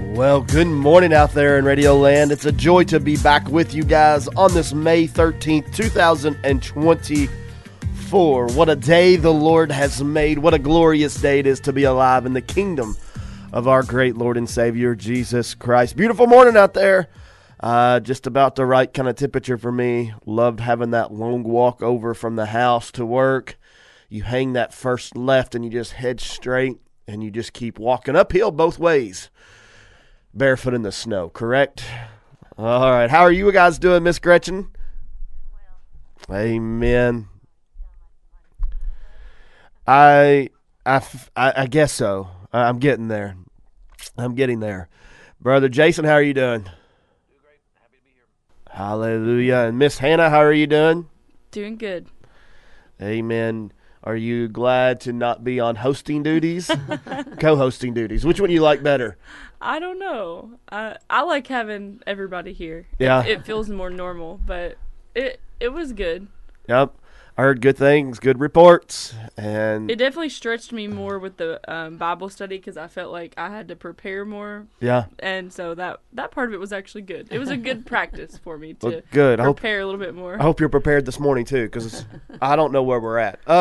Well, good morning out there in Radio Land. It's a joy to be back with you guys on this May 13th, 2024. What a day the Lord has made. What a glorious day it is to be alive in the kingdom of our great Lord and Savior, Jesus Christ. Beautiful morning out there. Just about the right kind of temperature for me. Loved having that long walk over from the house to work. You hang that first left and you just head straight and you just keep walking uphill both ways. Barefoot in the snow, correct? All right. How are you guys doing, Miss Gretchen? Amen. I guess so. I'm getting there. Brother Jason, how are you doing? Doing great. Happy to be here. Hallelujah. And Miss Hannah, how are you doing? Doing good. Amen. Are you glad to not be on hosting duties? Co-hosting duties. Which one do you like better? I don't know. I like having everybody here. Yeah. It feels more normal, but it was good. Yep. I heard good things, good reports. And It definitely stretched me more with the Bible study because I felt like I had to prepare more. yeah. And so that part of it was actually good. It was a good practice for me to Well, good. prepare a little bit more. I hope you're prepared this morning too, because I don't know where we're at.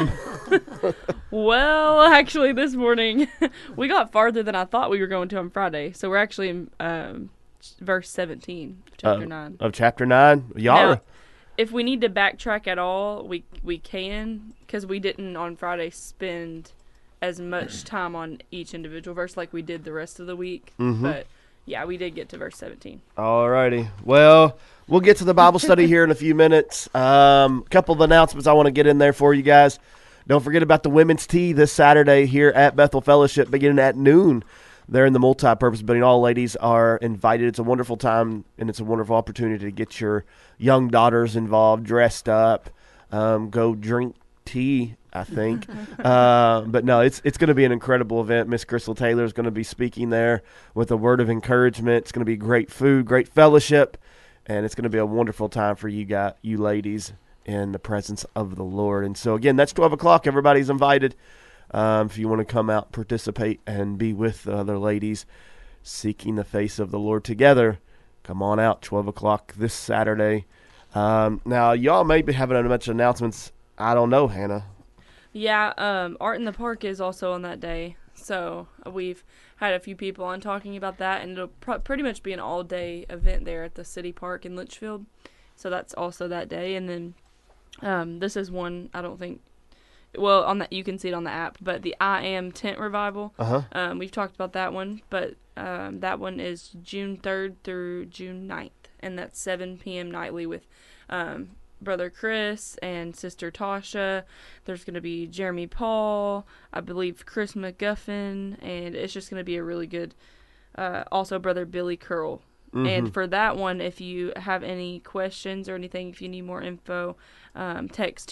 Well, actually, this morning we got farther than I thought we were going to on Friday. So we're actually in verse 17 of chapter 9. Of chapter 9. Y'all Now, are, if we need to backtrack at all, we can, because we didn't on Friday spend as much time on each individual verse like we did the rest of the week. But yeah, we did get to verse 17. all righty. Well, we'll get to the Bible study here in a few minutes. Couple of announcements I want to get in there for you guys. Don't forget about the women's tea this Saturday here at Bethel Fellowship beginning at noon. They're in the multi-purpose building. All ladies are invited. It's a wonderful time, and it's a wonderful opportunity to get your young daughters involved, dressed up, go drink tea, I think. But no, it's going to be an incredible event. Miss Crystal Taylor is going to be speaking there with a word of encouragement. It's going to be great food, great fellowship, and it's going to be a wonderful time for you ladies in the presence of the Lord. And so, again, that's 12 o'clock. Everybody's invited. If you want to come out, participate, and be with the other ladies seeking the face of the Lord together, come on out, 12 o'clock this Saturday. Now, y'all may be having a bunch of announcements. I don't know, Hannah. Yeah, Art in the Park is also on that day. So we've had a few people on talking about that, and it'll pretty much be an all-day event there at the City Park in Litchfield. So that's also that day. And then this is one, I don't think, well, on that you can see it on the app, but the I Am Tent Revival. We've talked about that one, but that one is June 3rd through June 9th, and that's 7 p.m. nightly with Brother Chris and Sister Tasha. There's going to be Jeremy Paul, I believe Chris McGuffin, and it's just going to be a really good, also Brother Billy Curl. And for that one, if you have any questions or anything, if you need more info, text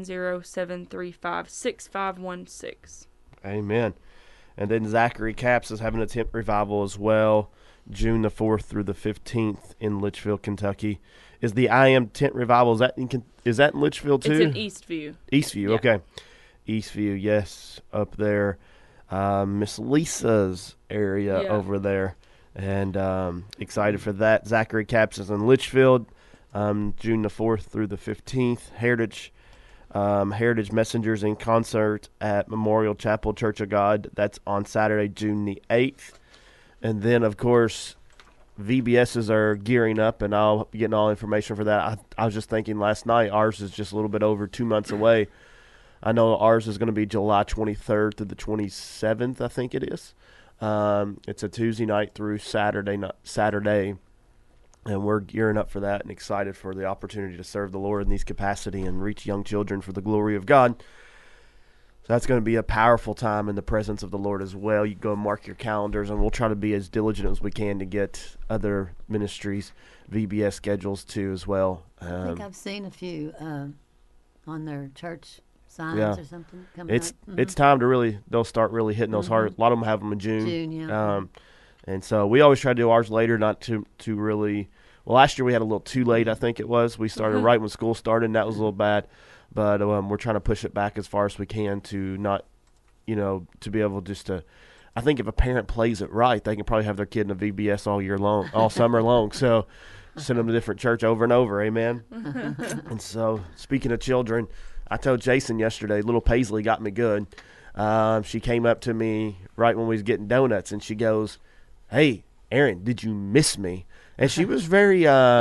270-735-6516. Amen. And then Zachary Capps is having a tent revival as well, June the 4th through the 15th in Litchfield, Kentucky. Is the I Am Tent Revival, is that in Litchfield too? It's in Eastview. Eastview, Yeah. okay. Eastview, yes, up there. Miss Lisa's area over there. And excited for that. Zachary Capps is in Litchfield, June the 4th through the 15th. Heritage Messengers in concert at Memorial Chapel Church of God. That's on Saturday, June the 8th. And then, of course, VBSs are gearing up, and I'll be getting all information for that. I was just thinking last night, ours is just a little bit over 2 months away. I know ours is going to be July 23rd through the 27th, I think it is. It's a Tuesday night through Saturday, and we're gearing up for that and excited for the opportunity to serve the Lord in these capacity and reach young children for the glory of God. So that's going to be a powerful time in the presence of the Lord as well. You go and mark your calendars, and we'll try to be as diligent as we can to get other ministries' VBS schedules too as well. I think I've seen a few on their church signs or something coming up. It's time to really, they'll start really hitting those hard. A lot of them have them in June. And so we always try to do ours later, not to really, well, last year we had a little too late, I think it was. We started right when school started, and that was a little bad. But we're trying to push it back as far as we can to not, to be able just to I think if a parent plays it right, they can probably have their kid in a VBS all year long, all summer long. So send them to different church over and over. Amen. And so speaking of children, I told Jason yesterday, little Paisley got me good. She came up to me right when we was getting donuts, and she goes, "Hey, Aaron, did you miss me?" And she was very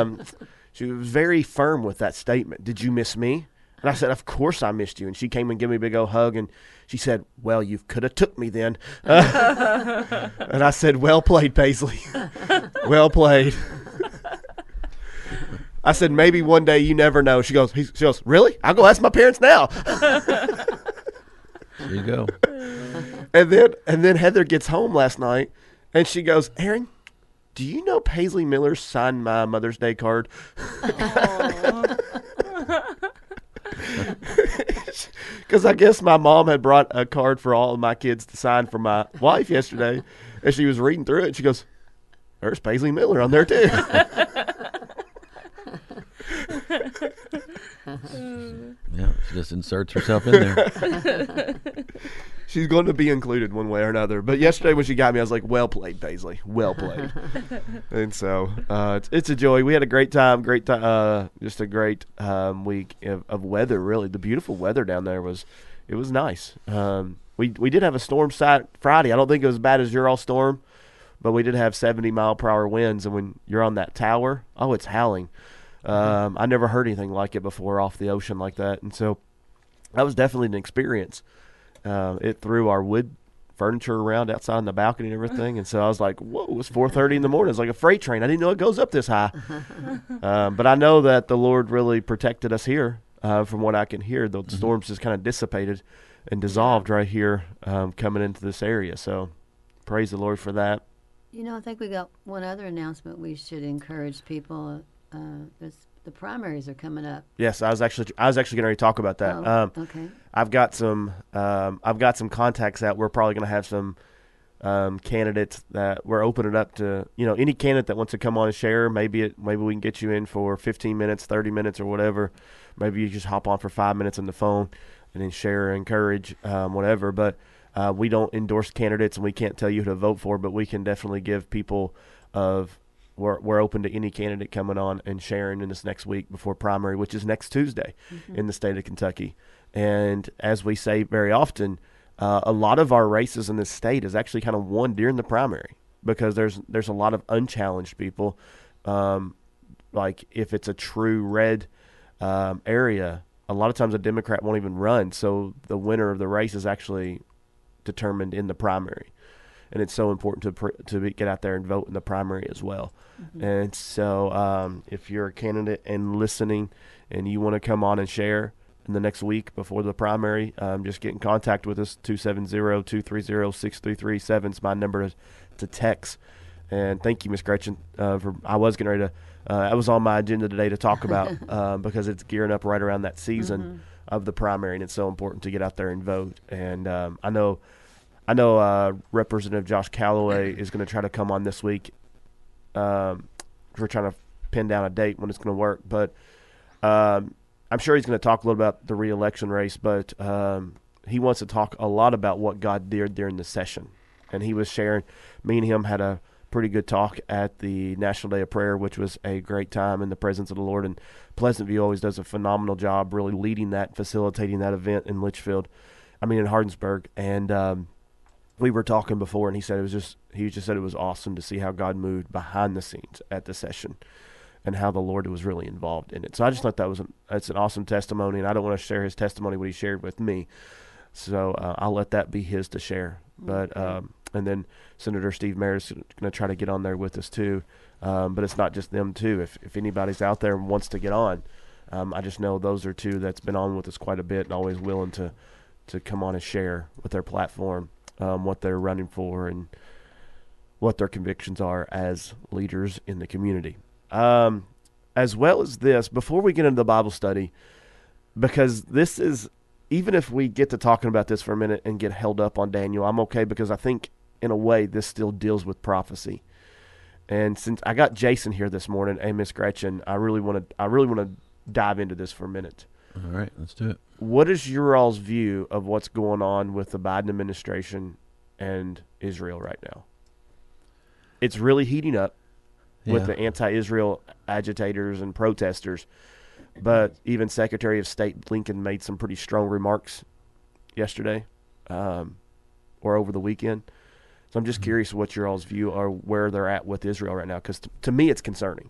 firm with that statement. "Did you miss me?" And I said, "Of course I missed you." And she came and gave me a big old hug, and she said, "Well, you could have took me then." And I said, "Well played, Paisley. Well played." I said, "Maybe one day, you never know." She goes, "Really? I'll go ask my parents now." There you go. And then Heather gets home last night, and she goes, "Aaron, do you know Paisley Miller signed my Mother's Day card?" Because I guess my mom had brought a card for all of my kids to sign for my wife yesterday, and she was reading through it, and she goes, "There's Paisley Miller on there too." Yeah, she just inserts herself in there. She's going to be included one way or another. But yesterday when she got me, I was like, "Well played, Paisley. Well played." And so it's a joy. We had a great time. Just a great week of weather. Really, the beautiful weather down there was nice. We did have a storm Friday. I don't think it was as bad as your all storm, but we did have 70-mile-per-hour winds. And when you're on that tower, it's howling. I never heard anything like it before off the ocean like that, and so that was definitely an experience. It threw our wood furniture around outside on the balcony and everything, and so I was like, "Whoa!" It was 4:30 in the morning. It's like a freight train. I didn't know it goes up this high. But I know that the Lord really protected us here. From what I can hear, the storms just kind of dissipated and dissolved right here coming into this area. So praise the Lord for that. I think we got one other announcement we should encourage people. The primaries are coming up. Yes, I was actually going to talk about that. Okay. I've got some contacts out. We're probably going to have some candidates that we're opening up to. Any candidate that wants to come on and share. Maybe we can get you in for 15 minutes, 30 minutes, or whatever. Maybe you just hop on for 5 minutes on the phone and then share, encourage, whatever. But we don't endorse candidates, and we can't tell you who to vote for. But we can definitely give people We're open to any candidate coming on and sharing in this next week before primary, which is next Tuesday in the state of Kentucky. And as we say very often, a lot of our races in this state is actually kind of won during the primary because there's a lot of unchallenged people. Like if it's a true red area, a lot of times a Democrat won't even run. So the winner of the race is actually determined in the primary. And it's so important to get out there and vote in the primary as well. And so if you're a candidate and listening and you want to come on and share in the next week before the primary, just get in contact with us. 270-230-6337 is my number to text. And thank you, Miss Gretchen. I was getting ready to that was on my agenda today to talk about because it's gearing up right around that season of the primary, and it's so important to get out there and vote. And I know Representative Josh Calloway is going to try to come on this week. We're trying to pin down a date when it's going to work, but I'm sure he's going to talk a little about the re-election race, but he wants to talk a lot about what God did during the session. And he was sharing, me and him had a pretty good talk at the National Day of Prayer, which was a great time in the presence of the Lord. And Pleasant View always does a phenomenal job really leading that, facilitating that event in in Hardinsburg. And we were talking before, and he said he just said it was awesome to see how God moved behind the scenes at the session and how the Lord was really involved in it. So I just thought that's an awesome testimony, and I don't want to share his testimony, what he shared with me. So I'll let that be his to share. But and then Senator Steve Mayer is going to try to get on there with us too. But it's not just them two. If anybody's out there and wants to get on, I just know those are two that's been on with us quite a bit and always willing to come on and share with their platform. What they're running for and what their convictions are as leaders in the community. As well as this, before we get into the Bible study, because this is, even if we get to talking about this for a minute and get held up on Daniel, I'm okay because I think in a way this still deals with prophecy. And since I got Jason here this morning and Miss Gretchen, I really want to dive into this for a minute. All right, let's do it. What is your all's view of what's going on with the Biden administration and Israel right now. It's really heating up with the anti-Israel agitators and protesters. But even Secretary of State Blinken made some pretty strong remarks yesterday or over the weekend. So I'm just curious what your all's view are where they're at with Israel right now, because to me it's concerning.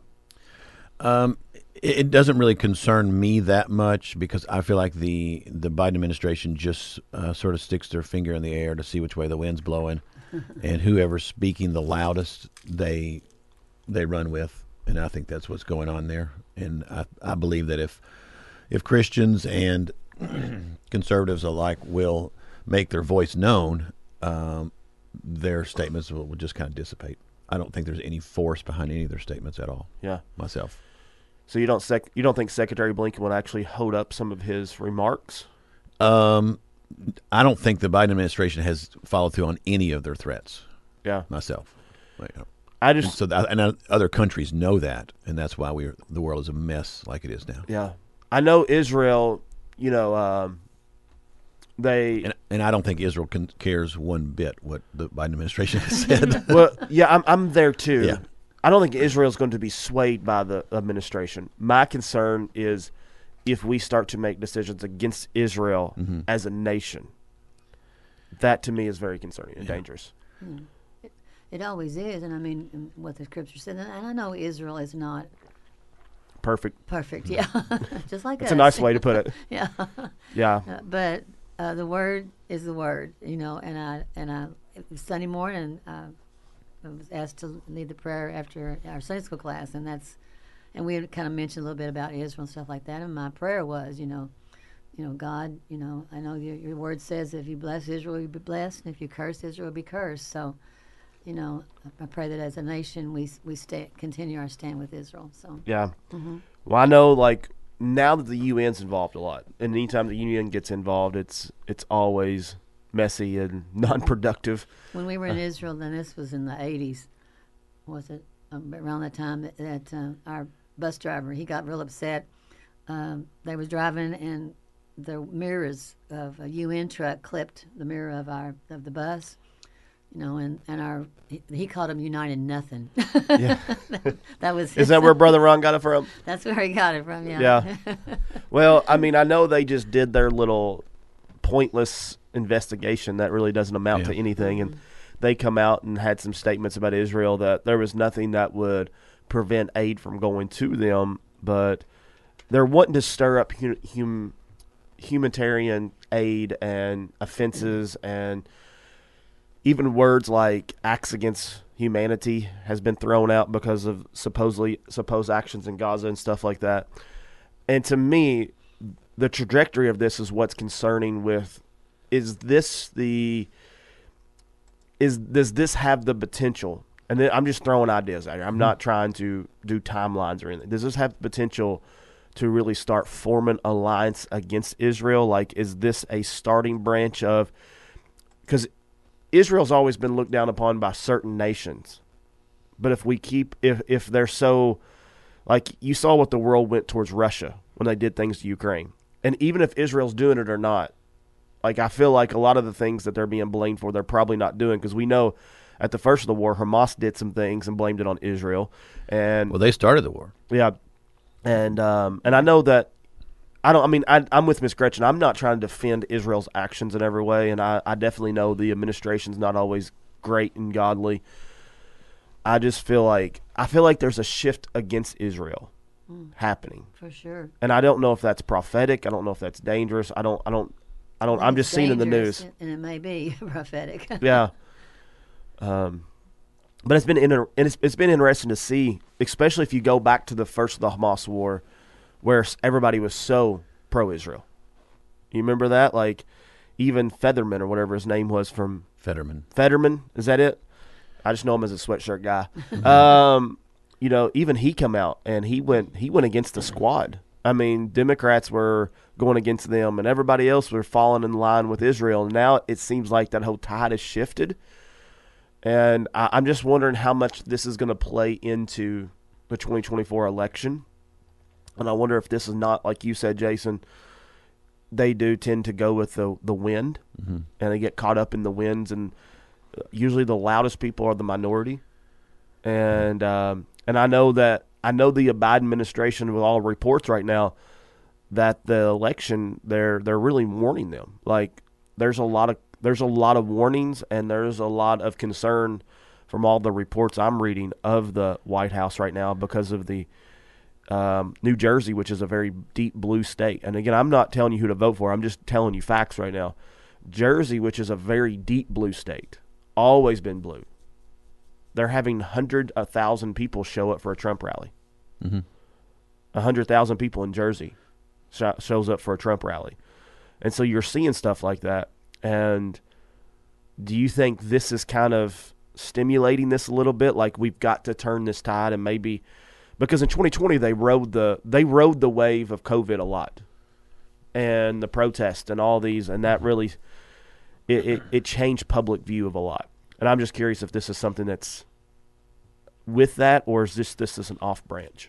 It doesn't really concern me that much because I feel like the Biden administration just sort of sticks their finger in the air to see which way the wind's blowing, and whoever's speaking the loudest they run with, and I think that's what's going on there. And I believe that if Christians and conservatives alike will make their voice known, their statements will just kind of dissipate. I don't think there's any force behind any of their statements at all. Yeah, myself. So you don't think Secretary Blinken would actually hold up some of his remarks? I don't think the Biden administration has followed through on any of their threats. Yeah, myself. Other countries know that, and that's why the world is a mess like it is now. Yeah, I know Israel. They and I don't think Israel cares one bit what the Biden administration has said. Well, yeah, I'm there too. Yeah. I don't think Israel's going to be swayed by the administration. My concern is if we start to make decisions against Israel as a nation. That to me is very concerning and dangerous. It always is, and I mean what the scripture said, and I know Israel is not perfect. Yeah, just like That's us. a nice way to put it. Yeah, yeah. But the word is the word, and I Sunday morning I was asked to lead the prayer after our Sunday school class, and we had kind of mentioned a little bit about Israel and stuff like that, and my prayer was, God, I know your word says if you bless Israel, you'll be blessed, and if you curse Israel, you'll be cursed. So, I pray that as a nation we continue our stand with Israel. So yeah. Well, I know now that the UN's involved a lot, and anytime the UN gets involved, it's always messy and non-productive. When we were in Israel, then this was in the 80s, was it? Around that time that our bus driver, he got real upset. They was driving and the mirrors of a UN truck clipped the mirror of the bus, and he called them United Nothing. Yeah. That was. Is that where Brother Ron got it from? That's where he got it from. Yeah. Yeah. Well, I mean, I know they just did their little pointless investigation that really doesn't amount to anything, and they come out and had some statements about Israel that there was nothing that would prevent aid from going to them, but they're wanting to stir up humanitarian aid and offenses, and even words like acts against humanity has been thrown out because of supposed actions in Gaza and stuff like that. And to me, the trajectory of this is what's concerning. Does this have the potential? And then I'm just throwing ideas out here. I'm not trying to do timelines or anything. Does this have the potential to really start forming alliance against Israel? Is this a starting branch of, because Israel's always been looked down upon by certain nations, but if they're so, you saw what the world went towards Russia when they did things to Ukraine, and even if Israel's doing it or not, I feel like a lot of the things that they're being blamed for, they're probably not doing, because we know at the first of the war, Hamas did some things and blamed it on Israel, and they started the war. Yeah, and I know that I'm with Miss Gretchen. I'm not trying to defend Israel's actions in every way, and I definitely know the administration's not always great and godly. I just feel like there's a shift against Israel happening. For sure. And I don't know if that's prophetic. I don't know if that's dangerous. I'm just seeing in the news. And it may be prophetic. Yeah. But it's been interesting to see, especially if you go back to the first of the Hamas war, where everybody was so pro-Israel. You remember that? Even Featherman or whatever his name was from Fetterman, is that it? I just know him as a sweatshirt guy. Even he come out and he went against the squad. I mean, Democrats were going against them, and everybody else were falling in line with Israel. And now it seems like that whole tide has shifted. And I'm just wondering how much this is going to play into the 2024 election. And I wonder if this is not, like you said, Jason, they do tend to go with the wind, and they get caught up in the winds. And usually the loudest people are the minority, and I know the Biden administration, with all reports right now, that the election they're really warning them. Like there's a lot of warnings, and there's a lot of concern from all the reports I'm reading of the White House right now because of the New Jersey, which is a very deep blue state. And again, I'm not telling you who to vote for. I'm just telling you facts right now. Jersey, which is a very deep blue state, always been blue. They're having 100,000 people show up for a Trump rally. 100,000 people in Jersey shows up for a Trump rally. And so you're seeing stuff like that. And do you think this is kind of stimulating this a little bit? Like we've got to turn this tide, and maybe because in 2020 they rode the wave of COVID a lot, and the protests and all these, and that really it changed public view of a lot. And I'm just curious if this is something that's with that, or is this is an off branch?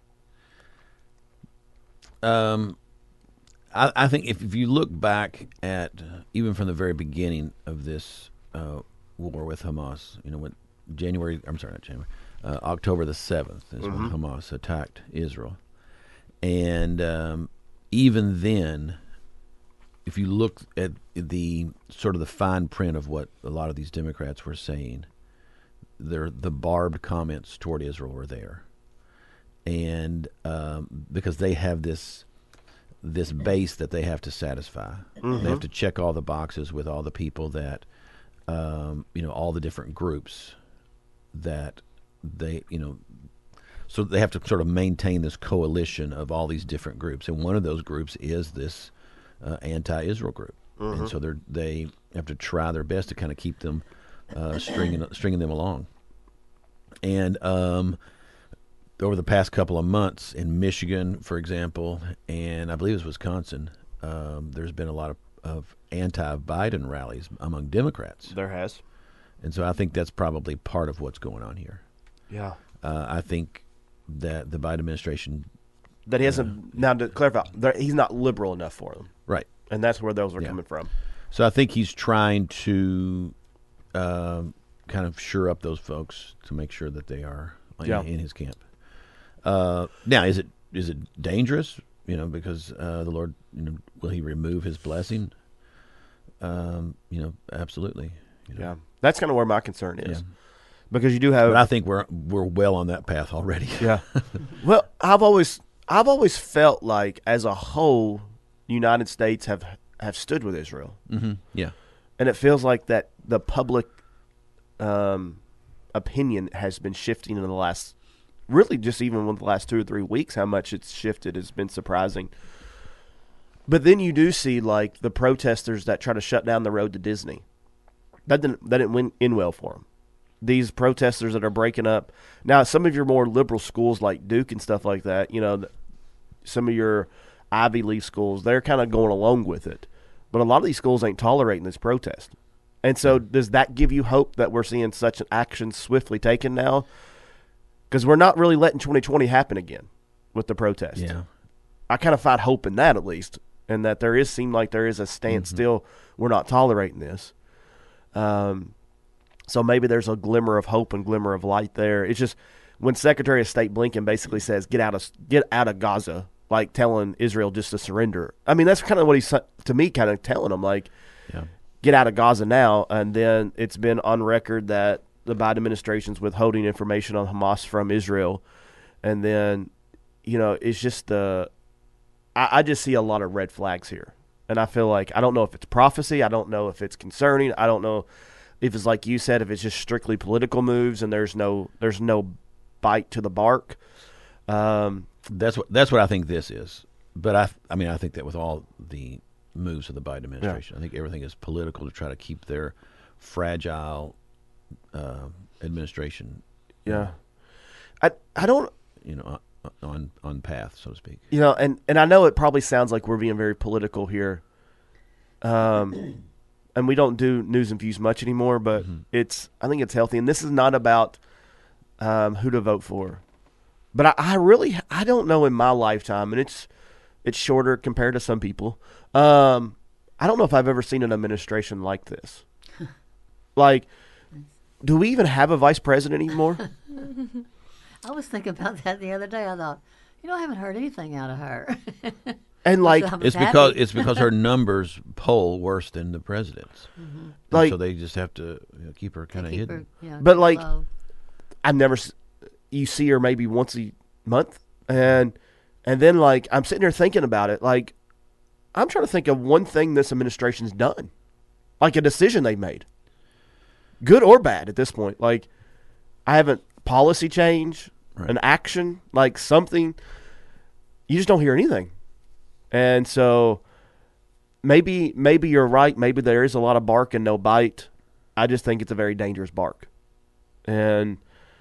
I think if you look back at even from the very beginning of this war with Hamas, when October the 7th is when Hamas attacked Israel, and even then, if you look at the sort of the fine print of what a lot of these Democrats were saying, the barbed comments toward Israel were there, and because they have this base that they have to satisfy. They have to check all the boxes with all the people that, all the different groups that they, so they have to sort of maintain this coalition of all these different groups. And one of those groups is this anti-Israel group. And so they have to try their best to kind of keep them stringing them along. And over the past couple of months in Michigan, for example, and I believe it was Wisconsin, there's been a lot of anti-Biden rallies among Democrats. There has. And so I think that's probably part of what's going on here. Yeah. I think that the Biden administration... That he hasn't... now, to clarify, he's not liberal enough for them. Right. And that's where those are coming from. So I think he's trying to kind of shore up those folks to make sure that they are in his camp. Now, is it dangerous? Because the Lord, will He remove His blessing? Absolutely. Yeah, that's kind of where my concern is, because you do have. But I think we're well on that path already. Yeah. Well, I've always felt like, as a whole, the United States have stood with Israel. Yeah. And it feels like that the public opinion has been shifting in the last. Really, just even with the last 2 or 3 weeks, how much it's shifted has been surprising. But then you do see, like, the protesters that try to shut down the road to Disney. That didn't end well for them. These protesters that are breaking up. Now, some of your more liberal schools like Duke and stuff like that, some of your Ivy League schools, they're kind of going along with it. But a lot of these schools ain't tolerating this protest. And so does that give you hope that we're seeing such an action swiftly taken now? Because we're not really letting 2020 happen again with the protest. Yeah. I kind of find hope in that, at least, and that there seem like there is a standstill. We're not tolerating this. So maybe there's a glimmer of hope and glimmer of light there. It's just when Secretary of State Blinken basically says, get out of Gaza, like telling Israel just to surrender. I mean, that's kind of what he's, to me, kind of telling them, like, get out of Gaza now. And then it's been on record that the Biden administration's withholding information on Hamas from Israel. And then, it's just I just see a lot of red flags here. And I feel like, I don't know if it's prophecy. I don't know if it's concerning. I don't know if it's like you said, if it's just strictly political moves and there's no bite to the bark. That's what I think this is. But I think that with all the moves of the Biden administration, I think everything is political to try to keep their fragile administration. Yeah. I don't, on path, so to speak. And I know it probably sounds like we're being very political here. And we don't do News and Views much anymore, but I think it's healthy. And this is not about who to vote for. But I don't know in my lifetime, and it's shorter compared to some people. I don't know if I've ever seen an administration like this. Like, do we even have a vice president anymore? I was thinking about that the other day. I thought, I haven't heard anything out of her. And like, So I was It's happy. because her numbers poll worse than the president's. And Like- so they just have to keep her kind of Keep hidden. her, yeah, But, like, low. I never. You see her maybe once a month, and then like I'm sitting here thinking about it. Like, I'm trying to think of one thing this administration's done, like a decision they made, good or bad at this point. Like, I haven't policy change, Right. an action, like something. You just don't hear anything, and so maybe you're right. Maybe there is a lot of bark and no bite. I just think it's a very dangerous bark, and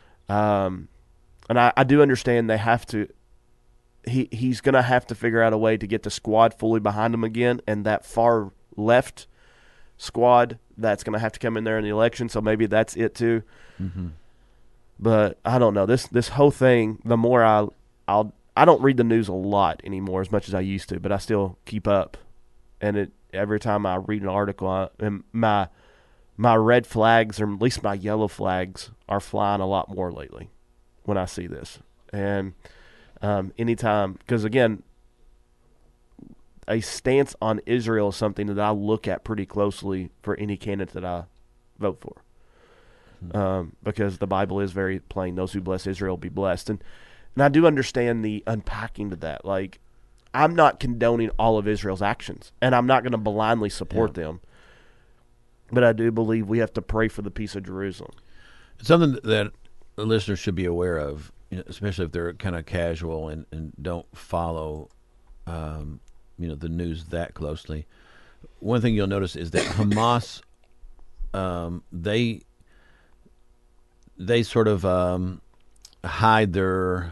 I do understand they have to. He's going to have to figure out a way to get the squad fully behind him again, and that far left squad that's going to have to come in there in the election. So maybe that's it too. Mm-hmm. But I don't know. This whole thing. The more I don't read the news a lot anymore as much as I used to, but I still keep up. And every time I read an article, my red flags, or at least my yellow flags, are flying a lot more lately when I see this. And anytime, because again, a stance on Israel is something that I look at pretty closely for any candidate that I vote for. Because the Bible is very plain: those who bless Israel be blessed. And I do understand the unpacking to that. Like, I'm not condoning all of Israel's actions, and I'm not going to blindly support them. But I do believe we have to pray for the peace of Jerusalem. It's something that the listeners should be aware of, especially if they're kind of casual and don't follow, the news that closely. One thing you'll notice is that Hamas, they sort of hide their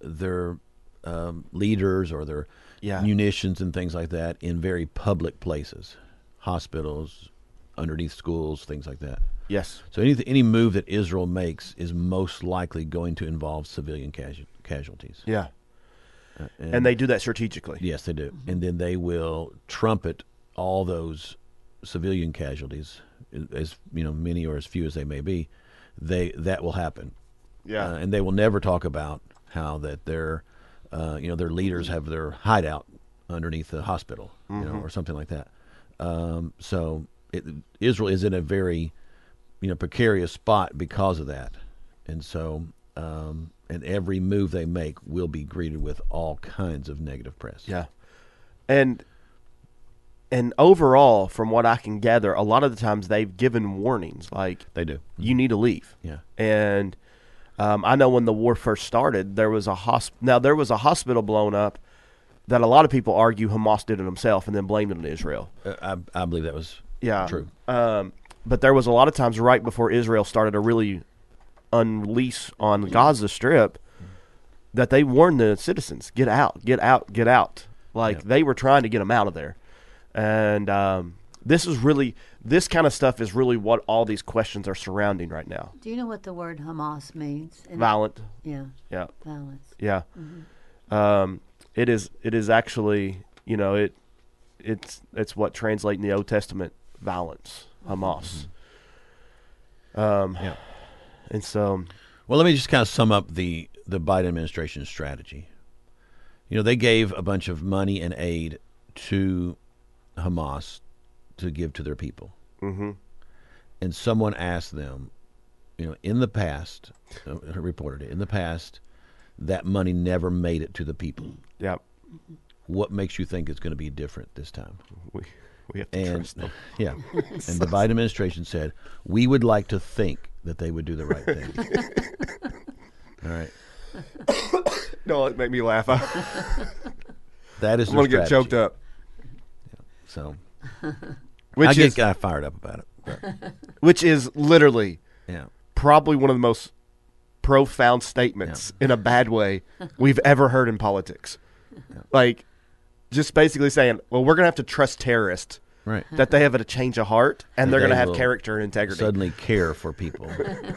leaders or their munitions and things like that in very public places, hospitals, underneath schools, things like that. Yes. So any move that Israel makes is most likely going to involve civilian casualties. Yeah. And they do that strategically. Yes, they do. And then they will trumpet all those civilian casualties, as many or as few as they may be. That will happen. Yeah. And they will never talk about how that their leaders have their hideout underneath the hospital, or something like that. So Israel is in a very precarious spot because of that, and so and every move they make will be greeted with all kinds of negative press. Yeah. And overall, from what I can gather, a lot of the times they've given warnings, like, They do. you need to leave. Yeah. And I know when the war first started, there was a hospital blown up that a lot of people argue Hamas did it himself and then blamed it on Israel. I believe that was true. But there was a lot of times right before Israel started to really unleash on Gaza Strip that they warned the citizens, get out, get out, get out. Like, they were trying to get them out of there. And this kind of stuff is really what all these questions are surrounding right now. Do you know what the word Hamas means? Violent. Yeah. Yeah. Violence. Yeah. It is actually, it's what translate in the Old Testament, violence, Hamas. And so, Well, let me just kind of sum up the Biden administration's strategy. They gave a bunch of money and aid to Hamas to give to their people. mm-hmm. And someone asked them, in the past, reported it, in the past, that money never made it to the people. Yeah. What makes you think it's going to be different this time? We have to trust them. Yeah. And the Biden administration said, we would like to think that they would do the right thing. All right. Don't make me laugh. That is I'm their going to get strategy. choked up. So Which I is get fired up about it. But, which is literally yeah. probably one of the most profound statements in a bad way we've ever heard in politics. Like, just basically saying, well, we're going to have to trust terrorists Right. that they have a change of heart and That they're going to they have will character and integrity. Suddenly care for people.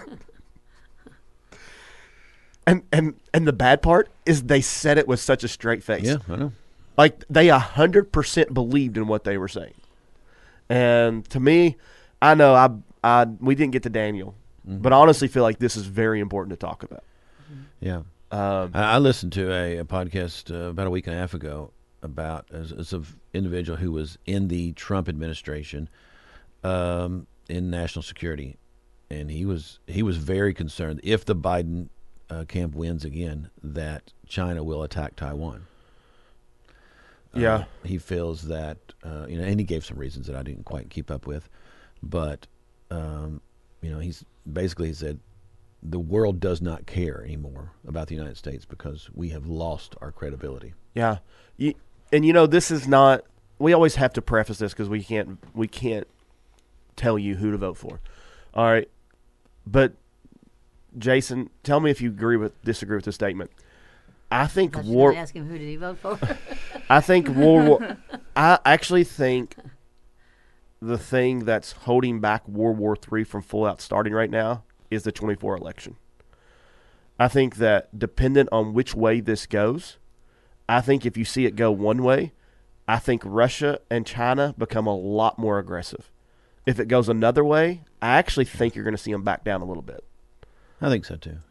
And the bad part is they said it with such a straight face. Yeah, I know. Like, they 100% believed in what they were saying. And to me, I know we didn't get to Daniel, but I honestly feel like this is very important to talk about. Yeah. I listened to a podcast about a week and a half ago about as an individual who was in the Trump administration in national security, and he was very concerned if the Biden camp wins again that China will attack Taiwan. Yeah, he feels that and he gave some reasons that I didn't quite keep up with, but he said the world does not care anymore about the United States because we have lost our credibility. Yeah, this is not. We always have to preface this because we can't tell you who to vote for. All right, but Jason, tell me if you disagree with this statement. I think war. Ask him who did he vote for. I think I actually think the thing that's holding back World War III from full out starting right now is the 24 election. I think that dependent on which way this goes, I think if you see it go one way, I think Russia and China become a lot more aggressive. If it goes another way, I actually think you're going to see them back down a little bit. I think so too.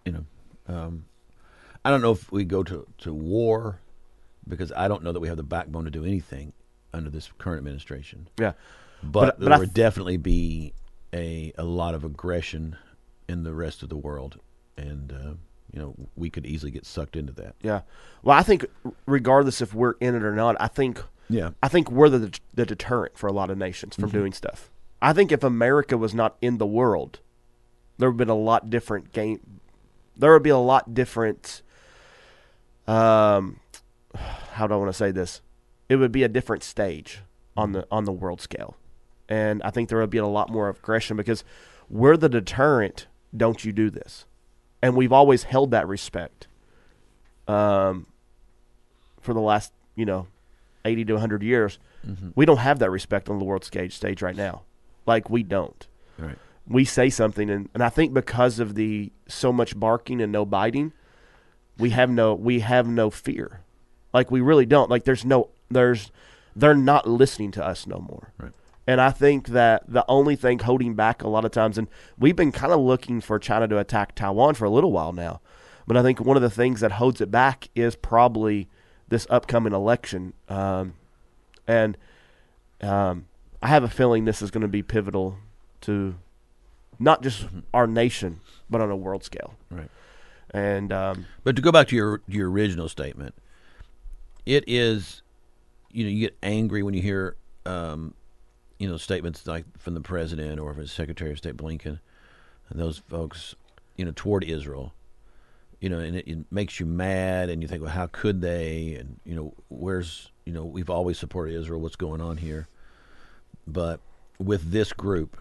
I don't know if we go to war because I don't know that we have the backbone to do anything under this current administration. Yeah, but there would definitely be a lot of aggression in the rest of the world, and we could easily get sucked into that. Yeah. Well, I think regardless if we're in it or not, I think we're the deterrent for a lot of nations from doing stuff. I think if America was not in the world, there would be a lot different game. There would be a lot different. How do I want to say this? It would be a different stage on the world scale, and I think there would be a lot more aggression because we're the deterrent. Don't you do this? And we've always held that respect. For the last 80 to 100 years, we don't have that respect on the world stage right now. Like we don't. Right. We say something, and I think because of the so much barking and no biting, we have no fear. Like we really don't. Like they're not listening to us no more. Right. And I think that the only thing holding back a lot of times, and we've been kind of looking for China to attack Taiwan for a little while now, but I think one of the things that holds it back is probably this upcoming election. And I have a feeling this is going to be pivotal to not just our nation, but on a world scale. Right. And but to go back to your original statement, it is, you get angry when you hear, statements like from the president or from Secretary of State Blinken and those folks, toward Israel, and it makes you mad, and you think, well, how could they? And where's, we've always supported Israel. What's going on here? But with this group,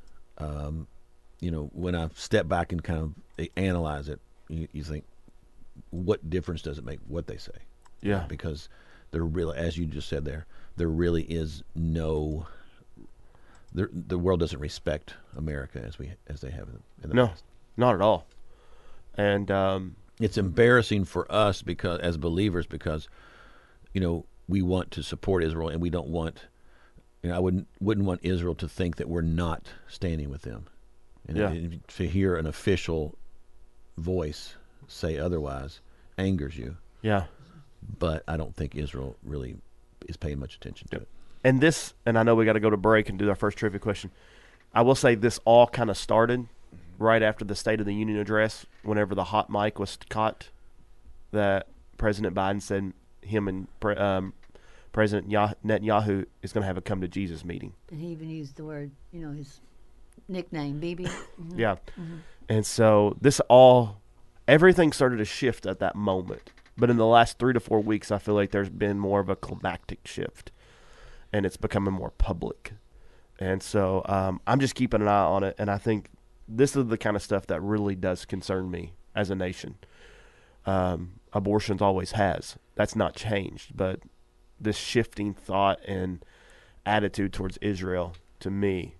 when I step back and kind of analyze it, you think, what difference does it make what they say? Yeah. Because there really, as you just said there really is no. The world doesn't respect America as they have in the past. Not at all. And it's embarrassing for us because as believers because we want to support Israel and we don't want. I wouldn't want Israel to think that we're not standing with them. And to hear an official voice say otherwise angers you. Yeah. But I don't think Israel really is paying much attention to it. And I know we got to go to break and do our first trivia question. I will say this all kind of started right after the State of the Union address, whenever the hot mic was caught, that President Biden said him and President Netanyahu is going to have a come to Jesus meeting. And he even used the word, his nickname, Bibi. Mm-hmm. Yeah. Mm-hmm. And so everything started to shift at that moment. But in the last 3 to 4 weeks, I feel like there's been more of a climactic shift. And it's becoming more public. And so I'm just keeping an eye on it. And I think this is the kind of stuff that really does concern me as a nation. Abortions always has. That's not changed. But this shifting thought and attitude towards Israel, to me,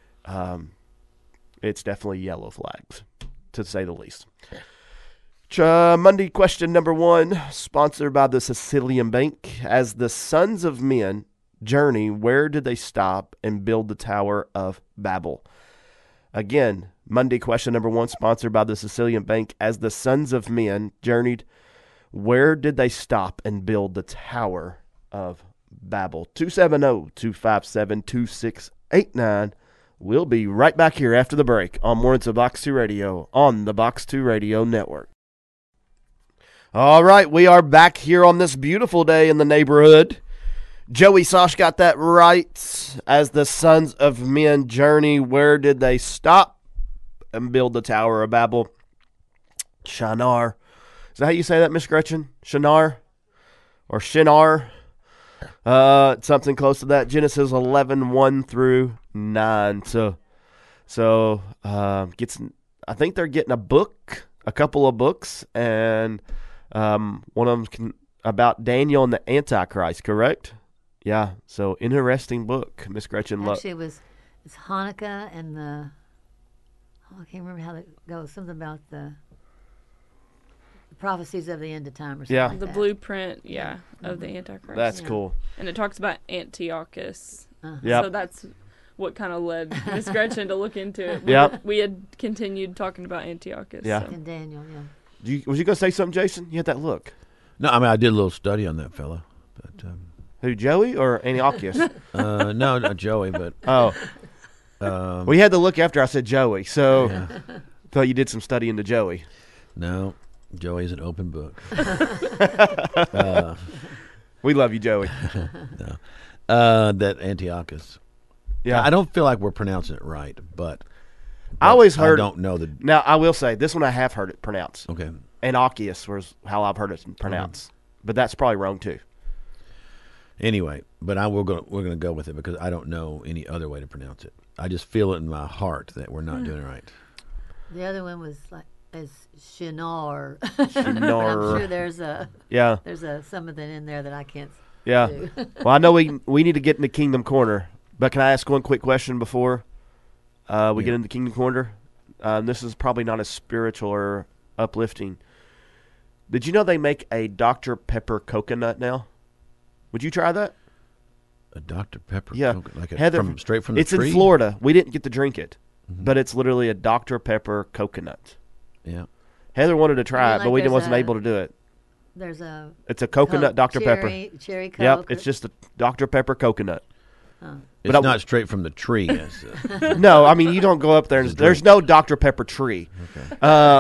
it's definitely yellow flags, to say the least. Monday question number 1, sponsored by the Sicilian Bank. As the sons of men journey, where did they stop and build the Tower of Babel? Again, Monday question number 1, sponsored by the Sicilian Bank. As the sons of men journeyed, where did they stop and build the Tower of Babel? 270-257-2689. We'll be right back here after the break on Mornings of Box 2 Radio on the Box 2 Radio Network. All right, we are back here on this beautiful day in the neighborhood. Joey Sosh got that right. As the sons of men journey, where did they stop and build the Tower of Babel? Shinar. Is that how you say that, Miss Gretchen? Shinar? Or Shinar? Something close to that. Genesis 11:1 through 9. So I think they're getting a couple of books, and one of them about Daniel and the Antichrist, correct? Yeah, so interesting book, Miss Gretchen. Actually, it's Hanukkah and I can't remember how it goes. Something about the prophecies of the end of time or something. Yeah. like The that. blueprint, of the Antichrist. That's cool. And it talks about Antiochus. Yep. So that's what kind of led Miss Gretchen to look into it. Yep. We had continued talking about Antiochus. Yeah. So. And Daniel, yeah. Was you going to say something, Jason? You had that look. No, I mean I did a little study on that fella, but Who, Joey or Antiochus? no, not Joey, but Oh. We had to look after I said Joey, so yeah. thought you did some study into Joey. No, Joey's an open book. We love you, Joey. That Antiochus. Yeah. I don't feel like we're pronouncing it right, but I always heard. I don't know the. Now, I will say, this one I have heard it pronounced. Okay. Antiochus was how I've heard it pronounced. But that's probably wrong, too. Anyway, but we're going to go with it because I don't know any other way to pronounce it. I just feel it in my heart that we're not doing it right. The other one was is Shinar. Shinar. I'm sure there's Yeah. something in there that I can't Yeah. do. Well, I know we need to get into Kingdom Corner, but can I ask one quick question before we get into Kingdom Corner? This is probably not as spiritual or uplifting. Did you know they make a Dr. Pepper coconut now? Would you try that? A Dr. Pepper. Yeah. Like Heather, straight from the it's tree. in Florida. We didn't get to drink it, but it's literally a Dr. Pepper coconut. Yeah. Heather wanted to try it, like but we there's wasn't a- able to do it. There's a It's a coconut Dr. Pepper. Cherry Coke. Yep, it's just a Dr. Pepper coconut. It's not straight from the tree. Yes. No, I mean, you don't go up there. There's no Dr. Pepper tree. Okay.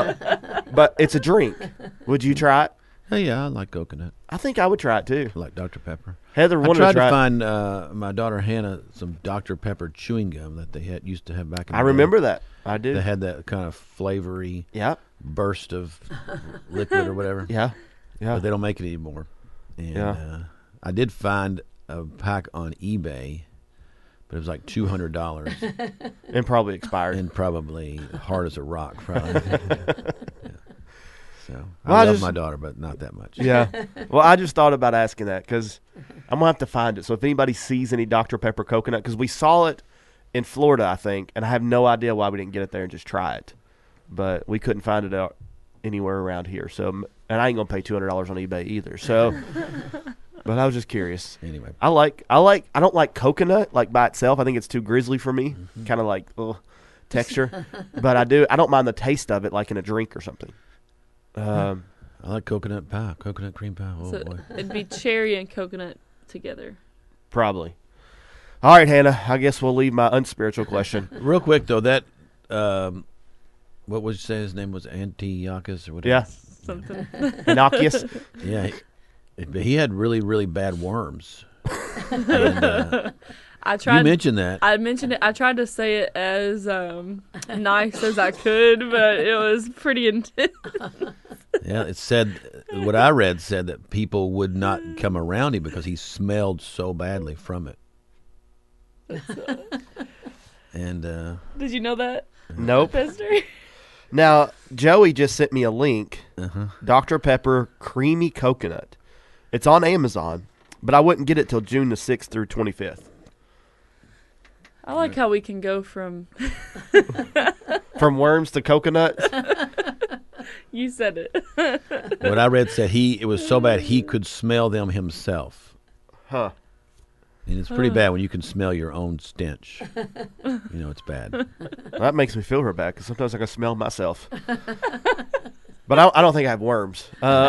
But it's a drink. Would you try it? Hey, yeah, I like coconut. I think I would try it too. I like Dr. Pepper. Heather I wanted tried to try to it. find my daughter Hannah some Dr. Pepper chewing gum that they used to have back in the I day. remember that. I do. They had that kind of flavory Yep. burst of liquid or whatever. Yeah. Yeah. But they don't make it anymore. And Yeah. I did find a pack on eBay, but it was like $200 And probably expired. and probably hard as a rock. Probably. Yeah. So Well, I I love just- my daughter, but not that much. Yeah. Well, I just thought about asking that because I'm going to have to find it. So if anybody sees any Dr. Pepper coconut, because we saw it in Florida, I think, and I have no idea why we didn't get it there and just try it. But we couldn't find it out anywhere around here. So, and I ain't going to pay $200 on eBay either. So, but I was just curious. Anyway, I don't like coconut like by itself. I think it's too grizzly for me, kind of like texture. But I don't mind the taste of it, like in a drink or something. I like coconut pie, coconut cream pie. Oh So boy. it'd be cherry and coconut together. Probably. All right, Hannah. I guess we'll leave my unspiritual question. Real quick though, that what would you say his name was? Antiochus or whatever? Yeah, Something. Innocuous. Yeah. He had really, really bad worms. And, I tried. you mentioned that. I mentioned it. I tried to say it as nice as I could, but it was pretty intense. Yeah, it said what I read said that people would not come around him because he smelled so badly from it. And Did you know that, Nope. Pester? Now, Joey just sent me a link. uh-huh. Dr. Pepper Creamy Coconut. It's on Amazon, but I wouldn't get it till June the 6th through 25th. I like how we can go from. From worms to coconut. You said it. What I read said it was so bad he could smell them himself. Huh. And it's pretty bad when you can smell your own stench. It's bad. Well, that makes me feel her bad because sometimes I can smell myself. But I don't think I have worms.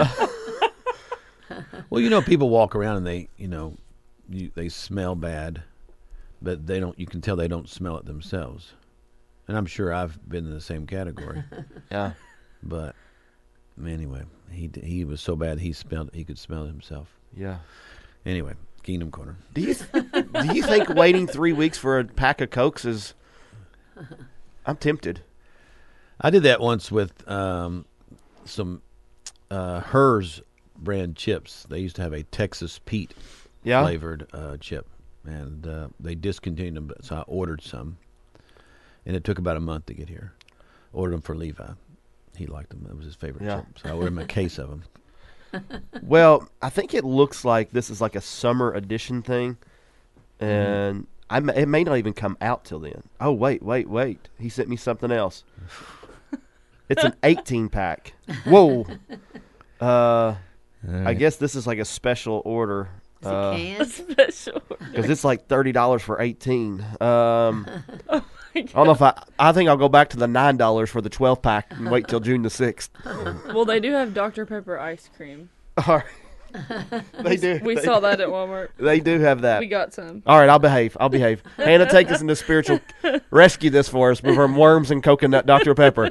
Well, people walk around and they, they smell bad, but they don't. You can tell they don't smell it themselves. And I'm sure I've been in the same category. Yeah. But anyway, he was so bad he could smell it himself. Yeah. Anyway, Kingdom Corner. Do you think waiting 3 weeks for a pack of Cokes is? I'm tempted. I did that once with some Hers brand chips. They used to have a Texas Pete flavored chip, and they discontinued them. So I ordered some, and it took about a month to get here. Ordered them for Levi. He liked them. That was his favorite chip. So I ordered him a case of them. Well, I think it looks like this is like a summer edition thing, and it may not even come out till then. Oh, wait. He sent me something else. It's an 18-pack. Whoa. I guess this is like a special order. Is it canned? Special. Because it's like $30 for 18. I don't know if I think I'll go back to the $9 for the 12-pack and wait till June the 6th. Well, they do have Dr. Pepper ice cream. All right. They do. We saw that at Walmart. They do have that. We got some. All right, I'll behave. Hannah, take us into spiritual. Rescue this for us from worms and coconut Dr. Pepper.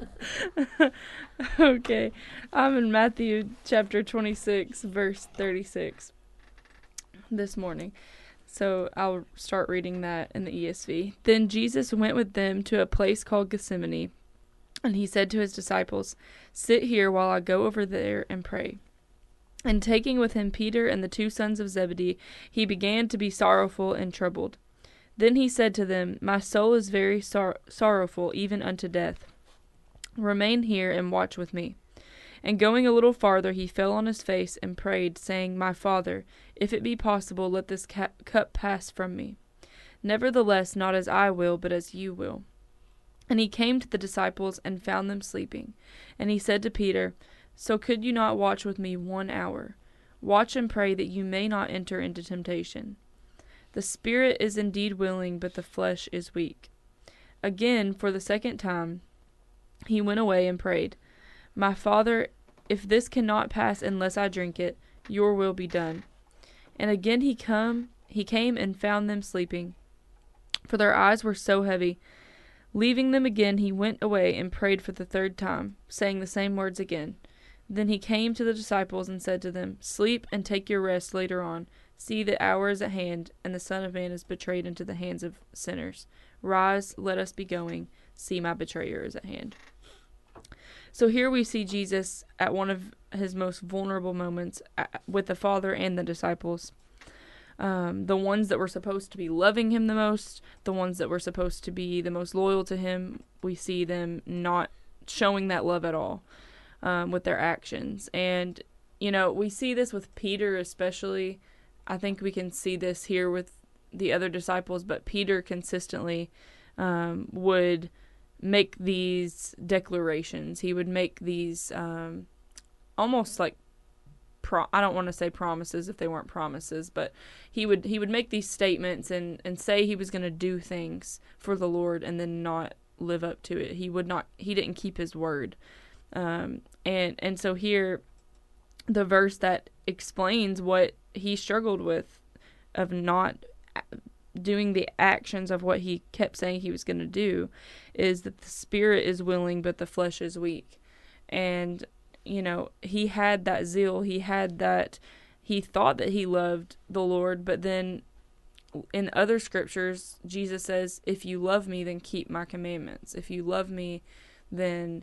Okay. I'm in Matthew chapter 26, verse 36 this morning. So I'll start reading that in the ESV. Then Jesus went with them to a place called Gethsemane, and he said to his disciples, "Sit here while I go over there and pray." And taking with him Peter and the 2 sons of Zebedee, he began to be sorrowful and troubled. Then he said to them, "My soul is very sorrowful, even unto death. Remain here and watch with me." And going a little farther, he fell on his face and prayed, saying, "My Father, if it be possible, let this cup pass from me. Nevertheless, not as I will, but as you will." And he came to the disciples and found them sleeping. And he said to Peter, "So could you not watch with me 1 hour? Watch and pray that you may not enter into temptation. The spirit is indeed willing, but the flesh is weak." Again, for the second time, he went away and prayed, "My Father, if this cannot pass unless I drink it, your will be done." And again he came and found them sleeping, for their eyes were so heavy. Leaving them again, he went away and prayed for the 3rd time, saying the same words again. Then he came to the disciples and said to them, "Sleep and take your rest later on. See, the hour is at hand, and the Son of Man is betrayed into the hands of sinners. Rise, let us be going. See, my betrayer is at hand." So here we see Jesus at one of his most vulnerable moments with the Father and the disciples. The ones that were supposed to be loving him the most, the ones that were supposed to be the most loyal to him, we see them not showing that love at all with their actions. And, we see this with Peter especially. I think we can see this here with the other disciples, but Peter consistently would make these declarations. He would make these almost like I don't want to say promises if they weren't promises, but he would make these statements and say he was going to do things for the Lord and then not live up to it. He didn't keep his word. And so here the verse that explains what he struggled with of not doing the actions of what he kept saying he was going to do is that the spirit is willing but the flesh is weak. And he had that zeal, he thought that he loved the Lord, but then in other scriptures Jesus says, "If you love me, then keep my commandments. If you love me, then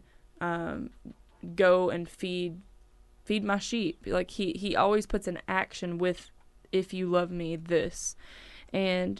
go and feed my sheep." Like he always puts an action with, "If you love me, this." And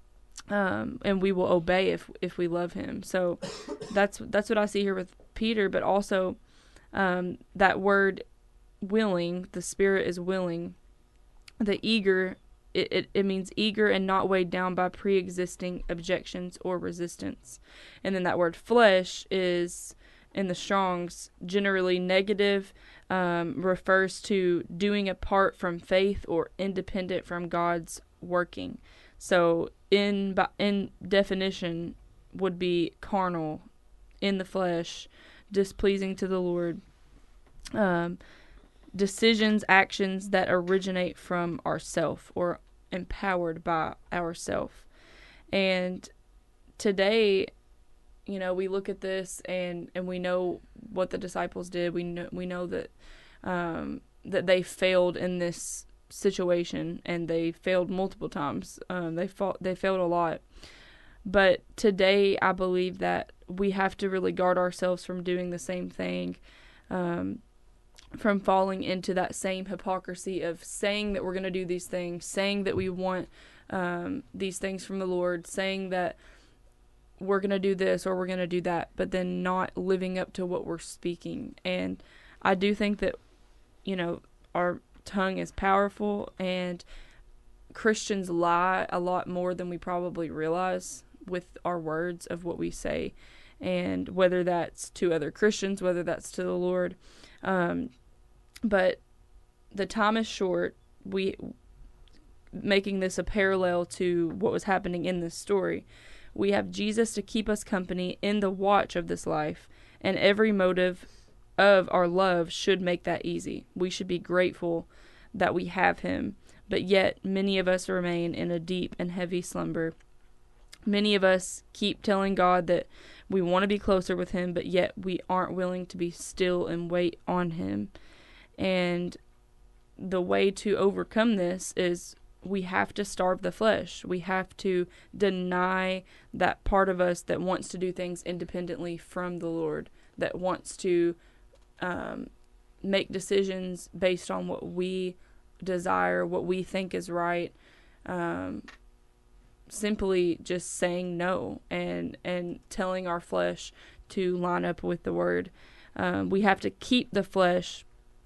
we will obey if we love him. So that's what I see here with Peter, but also that word willing, the spirit is willing. The eager, it means eager and not weighed down by pre-existing objections or resistance. And then that word flesh is, in the Strong's, generally negative, refers to doing apart from faith or independent from God's working. So in definition would be carnal, in the flesh, displeasing to the Lord. Decisions, actions that originate from ourself or empowered by ourself. And today, we look at this and we know what the disciples did. We know that that they failed in this situation, and they failed multiple times. They failed a lot. But today, I believe that we have to really guard ourselves from doing the same thing, from falling into that same hypocrisy of saying that we're going to do these things, saying that we want these things from the Lord, saying that we're going to do this or we're going to do that, but then not living up to what we're speaking. And I do think that, our tongue is powerful, and Christians lie a lot more than we probably realize with our words of what we say, and whether that's to other Christians, whether that's to the Lord. But the time is short. Making this a parallel to what was happening in this story. We have Jesus to keep us company in the watch of this life, and every motive of our love should make that easy. We should be grateful that we have him, but yet many of us remain in a deep and heavy slumber. Many of us keep telling God that we want to be closer with him, but yet we aren't willing to be still and wait on him. And the way to overcome this is we have to starve the flesh. We have to deny that part of us that wants to do things independently from the Lord, that wants to make decisions based on what we desire, what we think is right. Simply just saying no and telling our flesh to line up with the Word. We have to keep the flesh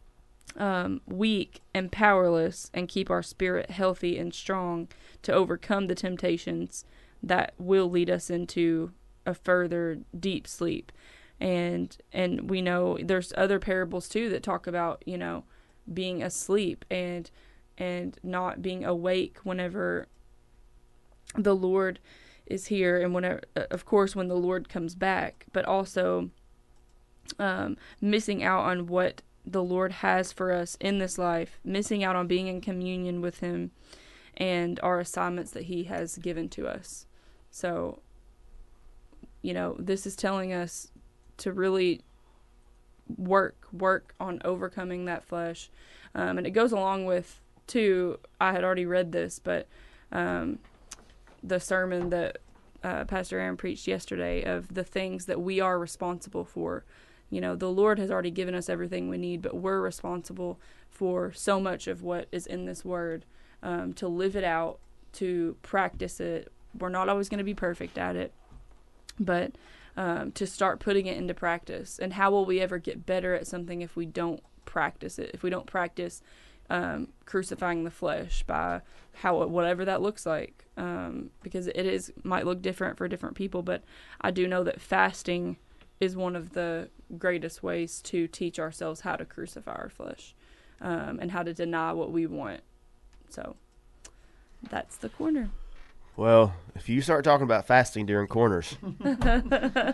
weak and powerless, and keep our spirit healthy and strong to overcome the temptations that will lead us into a further deep sleep. And we know there's other parables too that talk about, being asleep and not being awake whenever the Lord is here, and whenever, of course, when the Lord comes back, but also missing out on what the Lord has for us in this life, missing out on being in communion with him and our assignments that he has given to us. So, this is telling us to really work on overcoming that flesh. And it goes along with, too, I had already read this, but the sermon that Pastor Aaron preached yesterday of the things that we are responsible for. The Lord has already given us everything we need, but we're responsible for so much of what is in this word, to live it out, to practice it. We're not always going to be perfect at it, but to start putting it into practice. And how will we ever get better at something if we don't practice it? If we don't practice crucifying the flesh by whatever that looks like, because might look different for different people, but I do know that fasting is one of the greatest ways to teach ourselves how to crucify our flesh, and how to deny what we want. So that's the corner. Well, if you start talking about fasting during corners, I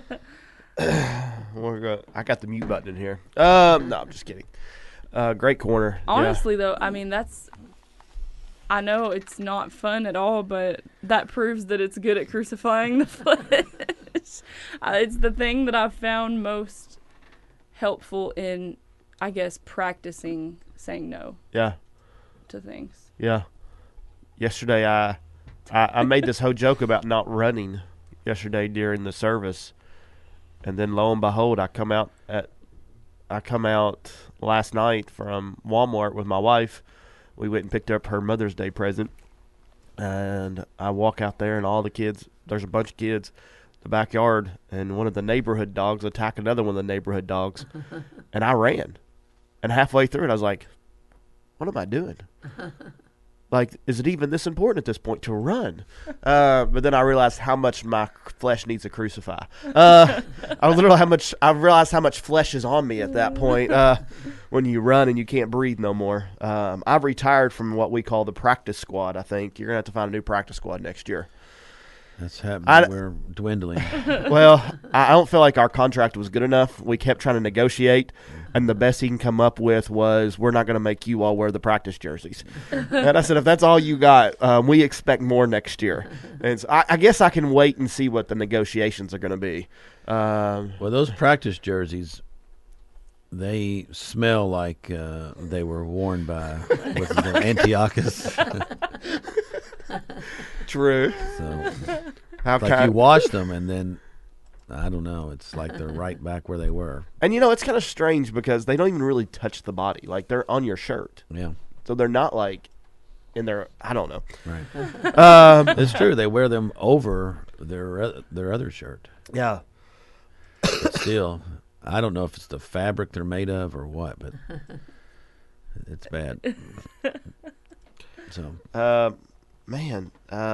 got the mute button in here. No, I'm just kidding. Great corner. Honestly, though, I mean, I know it's not fun at all, but that proves that it's good at crucifying the flesh. It's the thing that I've found most helpful in, I guess, practicing saying no. Yeah. To things. Yeah. Yesterday, I made this whole joke about not running yesterday during the service, and then lo and behold, I come out last night from Walmart with my wife. We went and picked up her Mother's Day present, and I walk out there, and all the kids, there's a bunch of kids in the backyard, and one of the neighborhood dogs attacked another one of the neighborhood dogs, and I ran. And halfway through it, I was like, what am I doing? like, is it even this important at this point to run? But then I realized how much my flesh needs to crucify. I realized how much flesh is on me at that point when you run and you can't breathe no more. I've retired from what we call the practice squad, I think. You're going to have to find a new practice squad next year. That's happening. We're dwindling. Well, I don't feel like our contract was good enough. We kept trying to negotiate, and the best he can come up with was, we're not going to make you all wear the practice jerseys. And I said, if that's all you got, we expect more next year. And so I guess I can wait and see what the negotiations are going to be. Well, those practice jerseys, they smell like they were worn by what's his name, Antiochus. True. So, How like you wash them, and then I don't know. It's like they're right back where they were. And it's kind of strange because they don't even really touch the body. Like, they're on your shirt, Yeah, so they're not like in their. I don't know. right. It's true. They wear them over their other shirt. Yeah. But still, I don't know if it's the fabric they're made of or what, but it's bad. So. Man,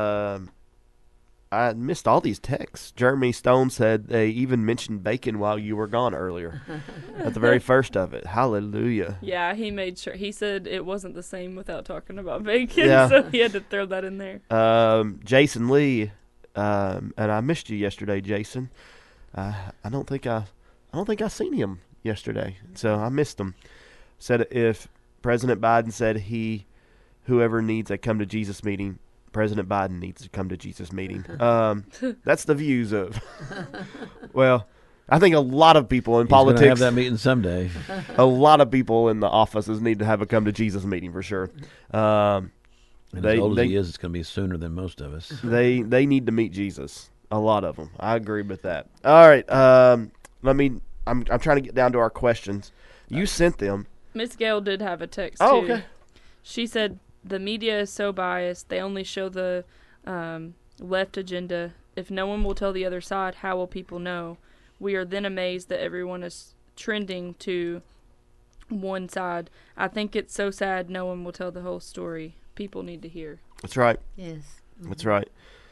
I missed all these texts. Jeremy Stone said they even mentioned bacon while you were gone earlier. At the very first of it. Hallelujah. Yeah, he made sure. He said it wasn't the same without talking about bacon, Yeah. so he had to throw that in there. Jason Lee, and I missed you yesterday, Jason. I don't think I seen him yesterday, so I missed him. Said if President Biden said whoever needs a come to Jesus meeting, President Biden needs to come to Jesus meeting. That's the views of. Well, I think a lot of people in politics He's gonna have that meeting someday. A lot of people in the offices need to have a come to Jesus meeting for sure. And as old as he is, it's going to be sooner than most of us. They need to meet Jesus. A lot of them. I agree with that. All right. I'm trying to get down to our questions. You sent them. Miss Gail did have a text, Oh, too. okay. She said, the media is so biased. They only show the left agenda. If no one will tell the other side, how will people know? We are then amazed that everyone is trending to one side. I think it's so sad no one will tell the whole story. People need to hear. That's right. Yes. Mm-hmm. That's right.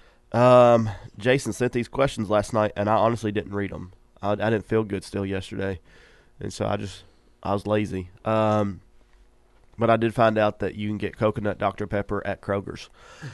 Jason sent these questions last night, and I honestly didn't read them. I didn't feel good still yesterday, and so I was lazy. But I did find out that you can get coconut Dr. Pepper at Kroger's.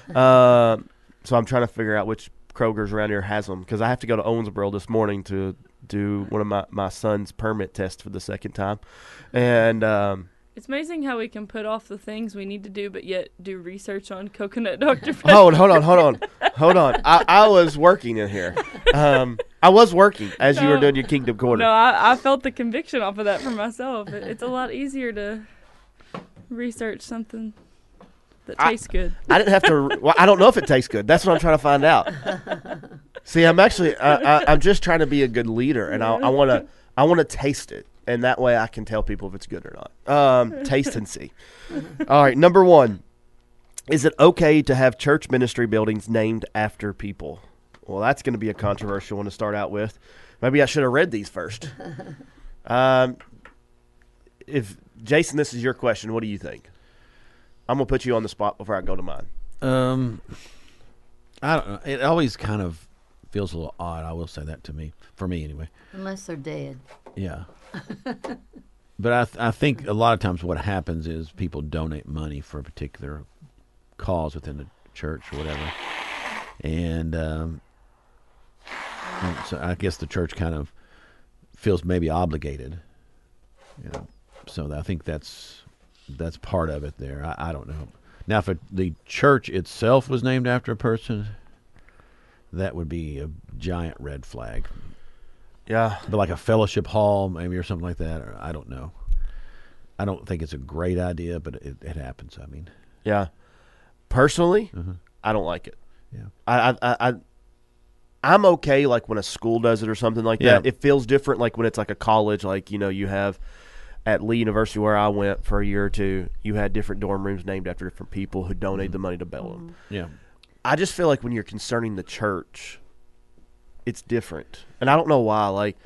So I'm trying to figure out which Kroger's around here has them, because I have to go to Owensboro this morning to do one of my son's permit tests for the second time. And it's amazing how we can put off the things we need to do, but yet do research on coconut Dr. Pepper. Hold on. I was working in here. I was working as you were doing your Kingdom Corner. No, I felt the conviction off of that for myself. It's a lot easier to research something that tastes good. I didn't have to. Well, I don't know if it tastes good. That's what I'm trying to find out. See, I'm actually. I'm just trying to be a good leader, and I want to taste it, and that way I can tell people if it's good or not. Taste and see. All right, number one. Is it okay to have church ministry buildings named after people? Well, that's going to be a controversial one to start out with. Maybe I should have read these first. If Jason, this is your question. What do you think? I'm going to put you on the spot before I go to mine. I don't know. It always kind of feels a little odd. I will say that for me anyway. Unless they're dead. Yeah. But I think a lot of times what happens is people donate money for a particular cause within the church or whatever. And so I guess the church kind of feels maybe obligated. So I think that's part of it there. I don't know. Now, if the church itself was named after a person, that would be a giant red flag. Yeah. But like a fellowship hall, maybe, or something like that. Or I don't know. I don't think it's a great idea, but it happens. I mean. Yeah. Personally, I don't like it. Yeah. I'm okay like when a school does it or something like that. Yeah. It feels different like when it's like a college, like you have at Lee University where I went for a year or two, you had different dorm rooms named after different people who donated the money to Bellum. Yeah. I just feel like when you're concerning the church, it's different. And I don't know why. Like,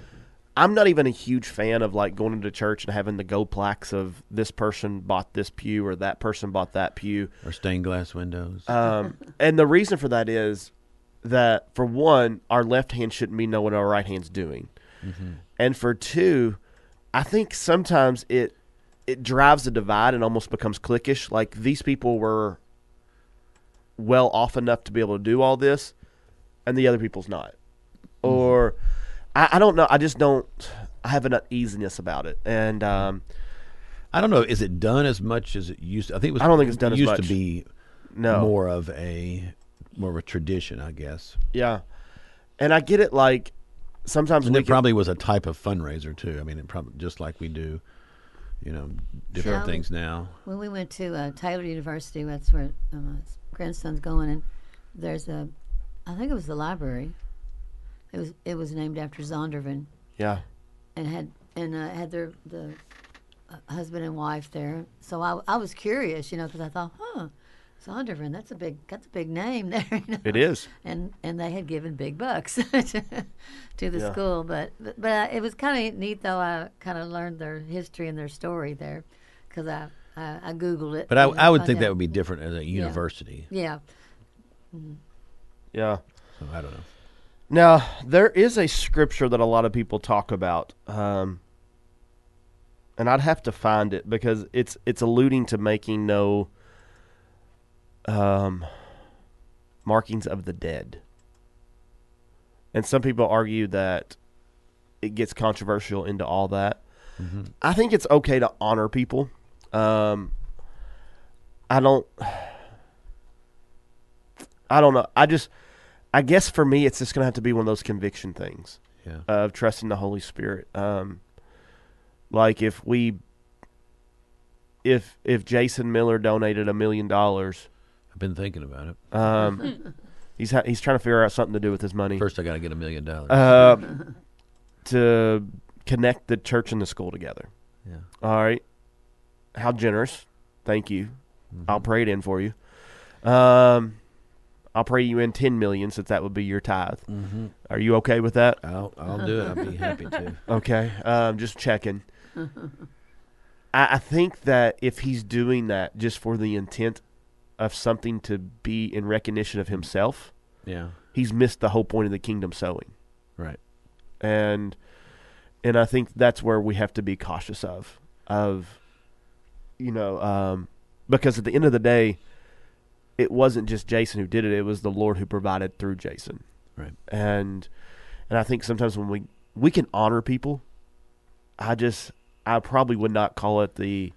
I'm not even a huge fan of like going into church and having the gold plaques of this person bought this pew or that person bought that pew. Or stained glass windows. And the reason for that is that, for one, our left hand shouldn't be knowing what our right hand's doing. Mm-hmm. And for two, I think sometimes it drives a divide and almost becomes cliquish. Like, these people were well off enough to be able to do all this, and the other people's not. Mm-hmm. Or, I don't know. I just don't. I have an uneasiness about it. And I don't know. Is it done as much as it used to? I think it was. I don't think it's done it as used much. to be no. more of a tradition, I guess. Yeah. And I get it, like, sometimes And we it probably was a type of fundraiser too. I mean, it probably just like we do, different Sure. things now. When we went to Taylor University, that's where my grandson's going, and there's I think it was the library. It was named after Zondervan, Yeah. and had the husband and wife there. So I was curious, because I thought, Zondervan, that's a big name there. It is. And they had given big bucks to the Yeah. school, but it was kind of neat though. I kind of learned their history and their story there, because I Googled it. But I would found think that out- would be different as a university. Yeah. Yeah. So I don't know. Now, there is a scripture that a lot of people talk about, and I'd have to find it because it's alluding to making no markings of the dead. And some people argue that it gets controversial into all that. Mm-hmm. I think it's okay to honor people. I don't know. I guess for me, it's just going to have to be one of those conviction things Yeah. of trusting the Holy Spirit. Like if Jason Miller donated $1 million, I've been thinking about it. he's trying to figure out something to do with his money. First, I got to get $1 million. To connect the church and the school together. Yeah. All right. How generous. Thank you. Mm-hmm. I'll pray it in for you. I'll pray you in 10 million, since that would be your tithe. Mm-hmm. Are you okay with that? I'll do it. I'll be happy to. Okay. Just checking. I think that if he's doing that just for the intent of something to be in recognition of himself, Yeah. he's missed the whole point of the kingdom sowing. Right. And I think that's where we have to be cautious of because at the end of the day, it wasn't just Jason who did it. It was the Lord who provided through Jason. Right. And I think sometimes when we can honor people, I probably would not call it the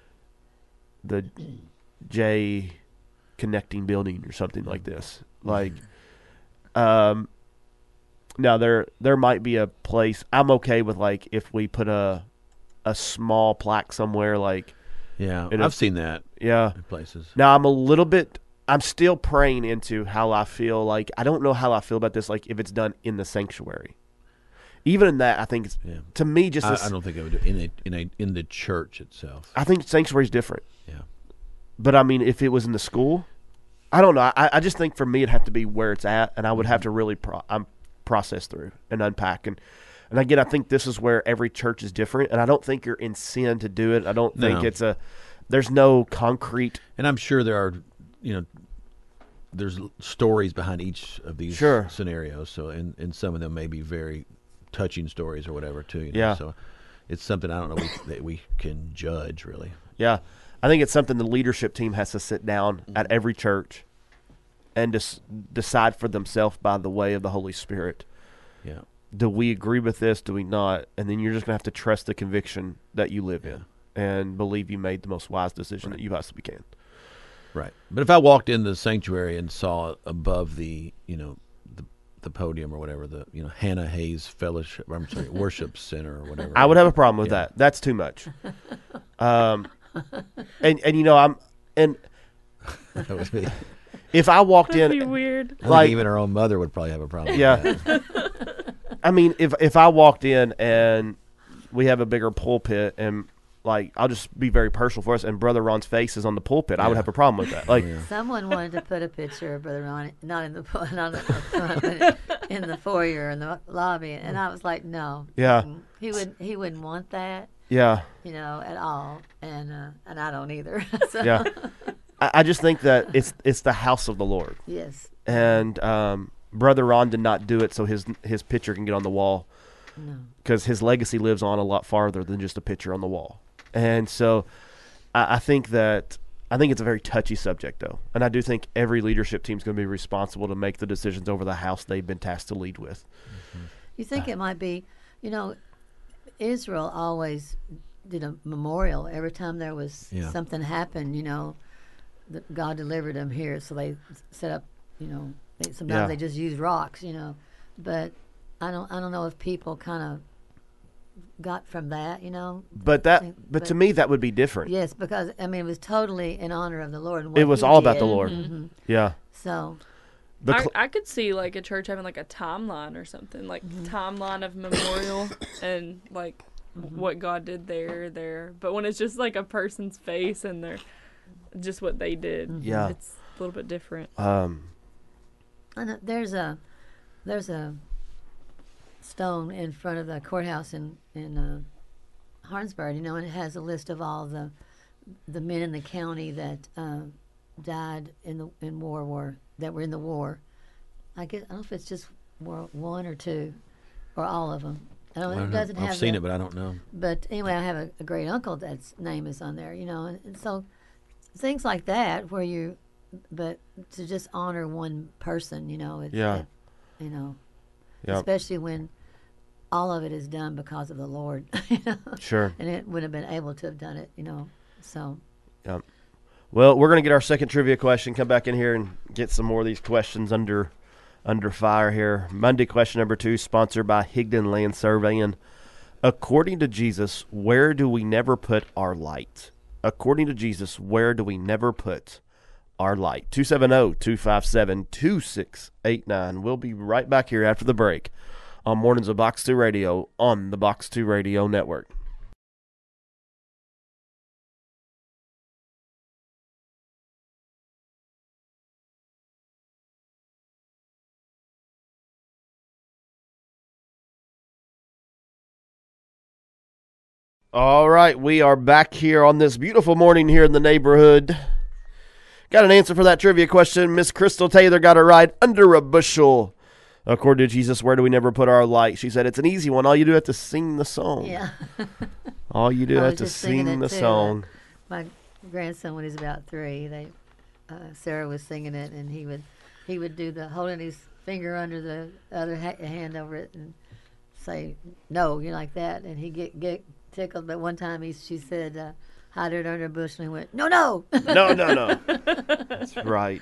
J connecting building or something like this. Like, now there might be a place I'm okay with, like if we put a small plaque somewhere, like Yeah. In I've seen that yeah. in places. Now I'm still praying into how I feel. Like, I don't know how I feel about this. Like, if it's done in the sanctuary, even in that, I think it's to me just. I don't think I would do in the church itself. I think sanctuary is different. Yeah. But I mean, if it was in the school, I don't know. I just think for me it'd have to be where it's at, and I would have to really process through and unpack. And again, I think this is where every church is different, and I don't think you're in sin to do it. I don't think there's no concrete. And I'm sure there are, there's stories behind each of these Sure. scenarios. So, and some of them may be very touching stories or whatever too. Yeah. So, it's something I don't know that we can judge really. Yeah, I think it's something the leadership team has to sit down at every church and decide for themselves by the way of the Holy Spirit. Yeah. Do we agree with this? Do we not? And then you're just going to have to trust the conviction that you live in and believe you made the most wise decision that you possibly can. Right. But if I walked in the sanctuary and saw above the podium or whatever, Hannah Hayes Fellowship, Worship Center or whatever. I would have a problem with that. That's too much. And That would be, if I walked That'd in, be weird. I Like- think even our own mother would probably have a problem Yeah. with that. I mean, if I walked in and we have a bigger pulpit and like, I'll just be very personal for us, and Brother Ron's face is on the pulpit, I would Yeah. have a problem with that. Like, Someone wanted to put a picture of Brother Ron, not in the not in the front, but in the foyer in the lobby, and I was like, no. Yeah. He wouldn't want that, yeah, at all, and I don't either. So, yeah. I just think that it's the house of the Lord, Yes. and Brother Ron did not do it so his picture can get on the wall, No. because his legacy lives on a lot farther than just a picture on the wall. And so I think it's a very touchy subject, though. And I do think every leadership team is going to be responsible to make the decisions over the house they've been tasked to lead with. You think it might be, Israel always did a memorial every time there was Yeah. something happened, that God delivered them here. So they set up, sometimes Yeah. they just use rocks, but I don't know if people kind of got from that, But to me, that would be different. Yes, because it was totally in honor of the Lord. And It what was He all about did. the Lord. Mhm. Yeah. So I could see like a church having like a timeline or something, like timeline of memorial and like what God did there. But when it's just like a person's face and they're just what they did, Yeah. it's a little bit different. and there's a stone in front of the courthouse in Harnsburg, and it has a list of all the men in the county that died in war that were in the war. I don't know if it's just one or two, or all of them. I don't. It doesn't have. I've seen the- it, but I don't know. But anyway, I have a great uncle that's name is on there, and so things like that but to just honor one person, Yeah. Yeah. Yeah. Especially when all of it is done because of the Lord, Sure. and it would have been able to have done it, so. Yeah. Well, we're going to get our second trivia question, come back in here and get some more of these questions under fire here. Monday question number 2, sponsored by Higdon Land Surveying. According to Jesus, where do we never put our light? According to Jesus, where do we never put our light? 270-257-2689. We'll be right back here after the break on Mornings of Box 2 Radio on the Box 2 Radio Network. All right, we are back here on this beautiful morning here in the neighborhood. Got an answer for that trivia question. Miss Crystal Taylor got it right. Under a bushel. According to Jesus, where do we never put our light? She said it's an easy one. All you do have to sing the song. Yeah. All you do I have was to just singing sing it the too. song. My grandson, when he's about 3, Sarah was singing it, and he would do the holding his finger under the other hand over it and say no, like that, and he get tickled. But one time she said, hide it under a bushel, and he went, no. No. That's right.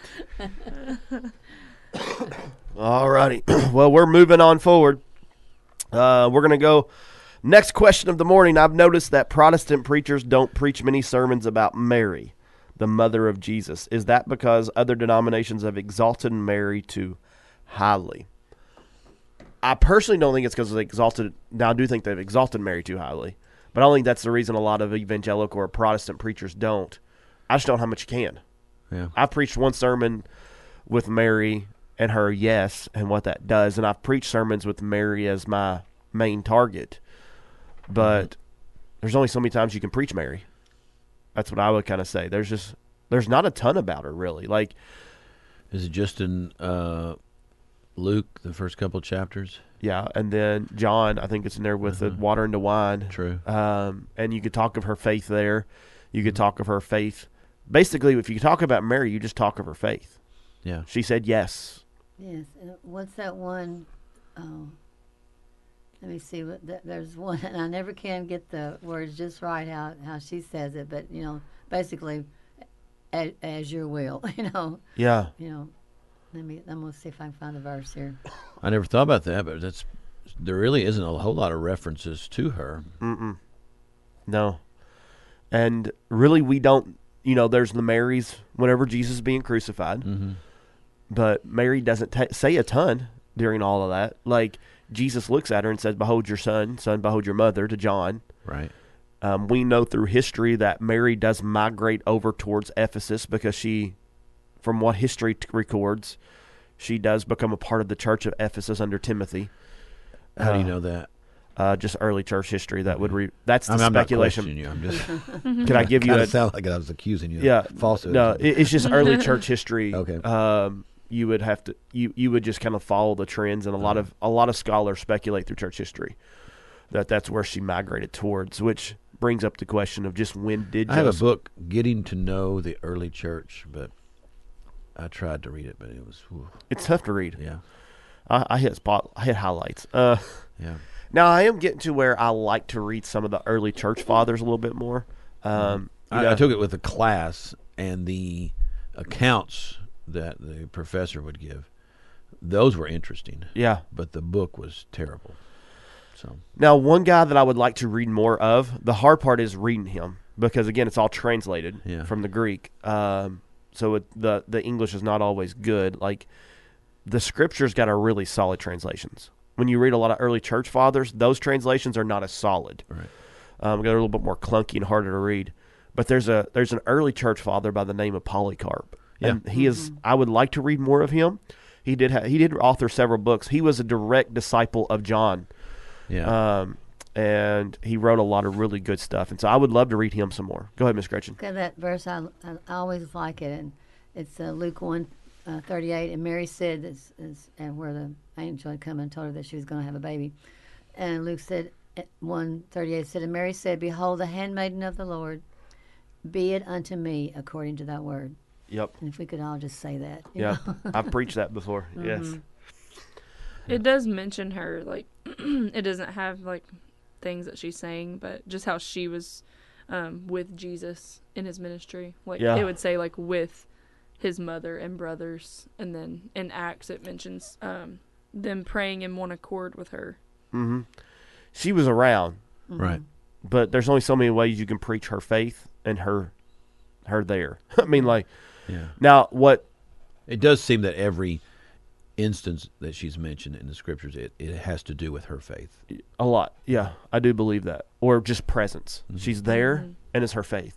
All righty. Well, we're moving on forward. We're going to go. Next question of the morning. I've noticed that Protestant preachers don't preach many sermons about Mary, the mother of Jesus. Is that because other denominations have exalted Mary too highly? I personally don't think it's because they exalted. Now, I do think they've exalted Mary too highly, but I don't think that's the reason a lot of evangelical or Protestant preachers don't. I just don't know how much you can. Yeah. I've preached one sermon with Mary and her yes and what that does, and I've preached sermons with Mary as my main target. But there's only so many times you can preach Mary. That's what I would kind of say. There's not a ton about her, really. Like, Is it just in Luke, the first couple chapters? yeah, and then John, I think it's in there with the water into wine. True. And you could talk of her faith there. You could talk of her faith. Basically, if you talk about Mary, you just talk of her faith. Yeah. She said yes. Yes. What's that one? Oh, let me see. There's one, and I never can get the words just right how she says it. But basically, as your will. Yeah. I'm gonna see if I can find the verse here. I never thought about that, but there really isn't a whole lot of references to her. Mm-mm. No. And really, we don't, there's the Marys whenever Jesus is being crucified. Mm-hmm. But Mary doesn't say a ton during all of that. Like, Jesus looks at her and says, behold your son, behold your mother, to John. Right. We know through history that Mary does migrate over towards Ephesus because she, from what history records, she does become a part of the church of Ephesus under Timothy. How do you know that? Just early church history that would that's the I'm speculation. not questioning you. I'm just Can I give you kind a of sound like I was accusing you? yeah of falsehood. No, it's just early church history. Okay. You would have to you would just kind of follow the trends, and a lot of scholars speculate through church history that's where she migrated towards, which brings up the question of just when did I have a book, Getting to Know the Early Church, but I tried to read it, but it was it's tough to read. Yeah. I hit highlights. Yeah. Now I am getting to where I like to read some of the early church fathers a little bit more. I took it with a class, and the accounts that the professor would give, those were interesting. Yeah. But the book was terrible. So now, one guy that I would like to read more of, the hard part is reading him because, again, it's all translated from the Greek. So the English is not always good. Like, the Scriptures got a really solid translations. When you read a lot of early church fathers, those translations are not as solid. Right. They're a little bit more clunky and harder to read. But there's an early church father by the name of Polycarp. Yeah. And he is. I would like to read more of him. He did author several books. He was a direct disciple of John. Yeah. And he wrote a lot of really good stuff. And so I would love to read him some more. Go ahead, Miss Gretchen. Okay, that verse, I always like it. And it's Luke 1:38. And Mary said, this is where the angel had come and told her that she was going to have a baby. And Luke said, 1:38 said, and Mary said, behold, the handmaiden of the Lord, be it unto me according to that word. Yep. And if we could all just say that. You Yeah. know? I've preached that before. Yes. It does mention her, like, it doesn't have, like, things that she's saying, but just how she was with Jesus in his ministry. Like, it would say, like, with his mother and brothers. And then in Acts, it mentions them praying in one accord with her. Mm-hmm. She was around. Right. But there's only so many ways you can preach her faith and her there. I mean, like, Yeah. now what? It does seem that every instance that she's mentioned in the Scriptures, it has to do with her faith. A lot. Yeah, I do believe that. Or just presence. Mm-hmm. She's there, and it's her faith.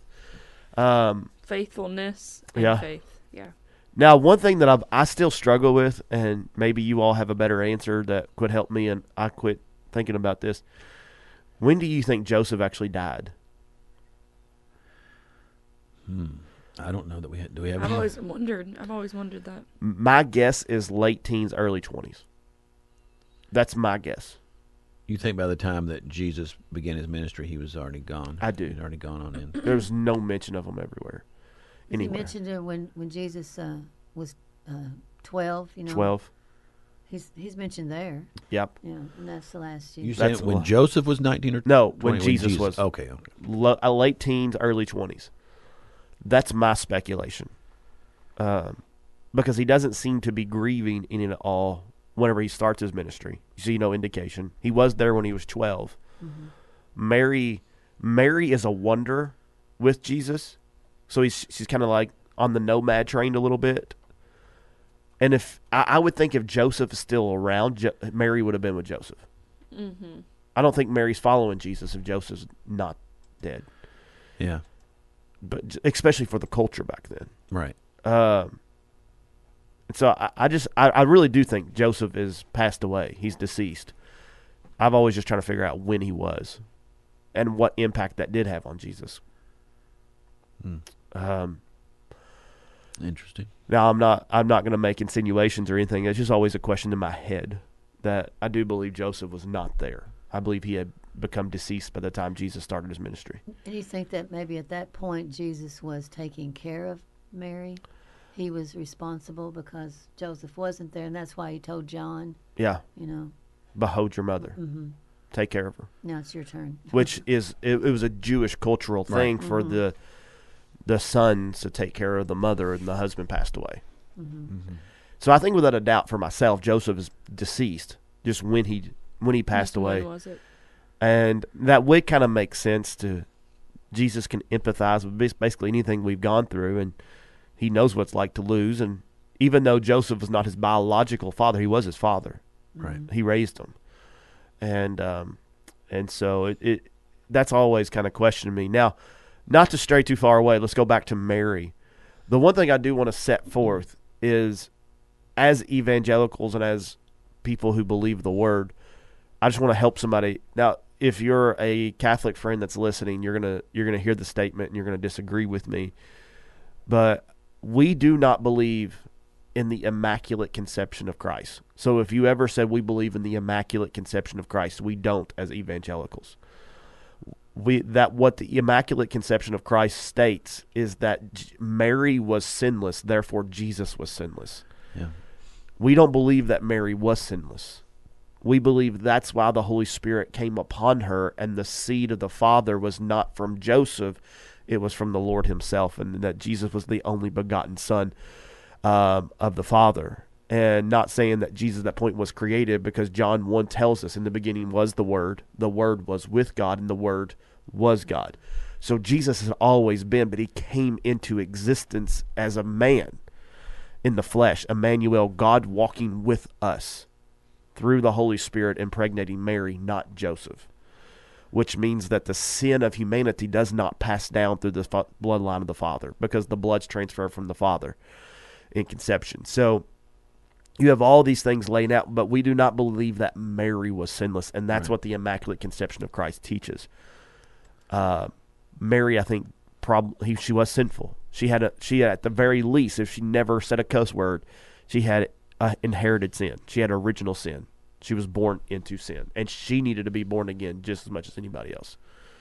Faithfulness and faith. Yeah. Now, one thing that I still struggle with, and maybe you all have a better answer that could help me, and I quit thinking about this. When do you think Joseph actually died? I don't know that do we have I've any? always wondered that. My guess is late teens, early 20s. That's my guess. You think by the time that Jesus began his ministry, he was already gone? I do. He'd already gone on in. There's no mention of him everywhere. Anywhere. He mentioned it when Jesus was 12. 12. He's mentioned there. Yep. Yeah, and that's the last year. You saying That's when a- Joseph was 19 or No, 20? when Jesus was. Okay. Late teens, early 20s. That's my speculation. Because he doesn't seem to be grieving in it at all whenever he starts his ministry. You see no indication. He was there when he was 12. Mary is a wonder with Jesus. So she's kind of like on the nomad train a little bit. And if I would think if Joseph is still around, Mary would have been with Joseph. Mm-hmm. I don't think Mary's following Jesus if Joseph's not dead. Yeah. But especially for the culture back then. Right. And so I really do think Joseph is passed away. He's deceased. I've always just trying to figure out when he was and what impact that did have on Jesus. Interesting. Now I'm not going to make insinuations or anything. It's just always a question in my head that I do believe Joseph was not there. I believe he had become deceased by the time Jesus started his ministry. And you think that maybe at that point Jesus was taking care of Mary? He was responsible because Joseph wasn't there, and that's why he told John, Yeah. Behold your mother. Take care of her. Now it's your turn. Which is it was a Jewish cultural thing for the sons to take care of the mother, and the husband passed away. So I think without a doubt for myself, Joseph is deceased just when he passed away. When was it? And that would kind of make sense to Jesus can empathize with basically anything we've gone through, and he knows what it's like to lose. And even though Joseph was not his biological father, he was his father. Right. He raised him. And so that's always kind of questioned me. Now, not to stray too far away, let's go back to Mary. The one thing I do want to set forth is, as evangelicals and as people who believe the word, I just want to help somebody. Now, if you're a Catholic friend that's listening, you're gonna hear the statement and you're gonna disagree with me. But we do not believe in the Immaculate Conception of Christ. So if you ever said we believe in the Immaculate Conception of Christ, we don't as evangelicals. What the Immaculate Conception of Christ states is that Mary was sinless, therefore Jesus was sinless. Yeah. We don't believe that Mary was sinless. We believe that's why the Holy Spirit came upon her, and the seed of the Father was not from Joseph, it was from the Lord himself, and that Jesus was the only begotten Son of the Father. And not saying that Jesus at that point was created, because John 1 tells us in the beginning was the Word was with God, and the Word was God. So Jesus has always been, but he came into existence as a man in the flesh, Emmanuel, God walking with us through the Holy Spirit impregnating Mary, not Joseph, which means that the sin of humanity does not pass down through the bloodline of the Father, because the blood's transferred from the Father in conception. So you have all these things laid out, but we do not believe that Mary was sinless, and that's what the Immaculate Conception of Christ teaches. Mary, I think, she was sinful. She had at the very least, if she never said a cuss word, she had inherited sin. She had original sin. She was born into sin, and she needed to be born again just as much as anybody else.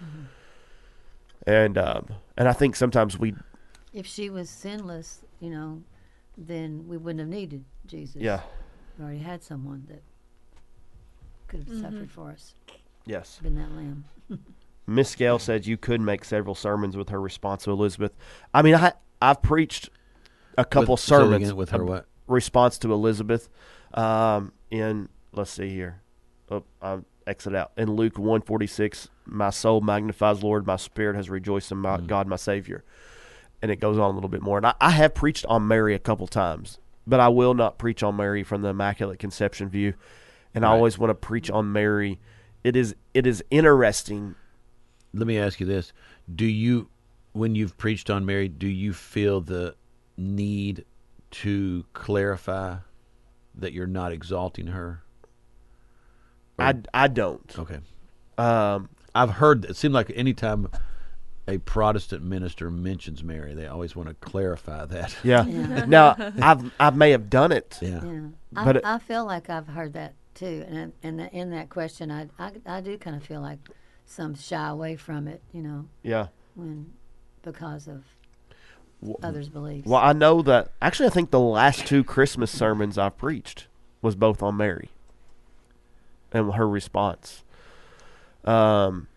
And I think sometimes if she was sinless, then we wouldn't have needed Jesus. Yeah. We already had someone that could have suffered for us. Yes. Been that lamb. Miss Gale said you could make several sermons with her response to Elizabeth. I mean, I've preached a couple sermons with her what? Response to Elizabeth in, let's see here. I'll exit out. In Luke 1:46, my soul magnifies Lord, my spirit has rejoiced in my God, my Savior. And it goes on a little bit more. And I have preached on Mary a couple times, but I will not preach on Mary from the Immaculate Conception view. And I always want to preach on Mary. It is interesting. Let me ask you this. When you've preached on Mary, do you feel the need to clarify that you're not exalting her? I don't. Okay. I've heard, it seems like anytime a Protestant minister mentions Mary, they always want to clarify that. Yeah. Now, I may have done it. Yeah. But I feel like I've heard that too, and in that question, I do kind of feel like some shy away from it, Yeah. because of others' beliefs. Well, I know that. Actually, I think the last 2 Christmas sermons I preached was both on Mary and her response. And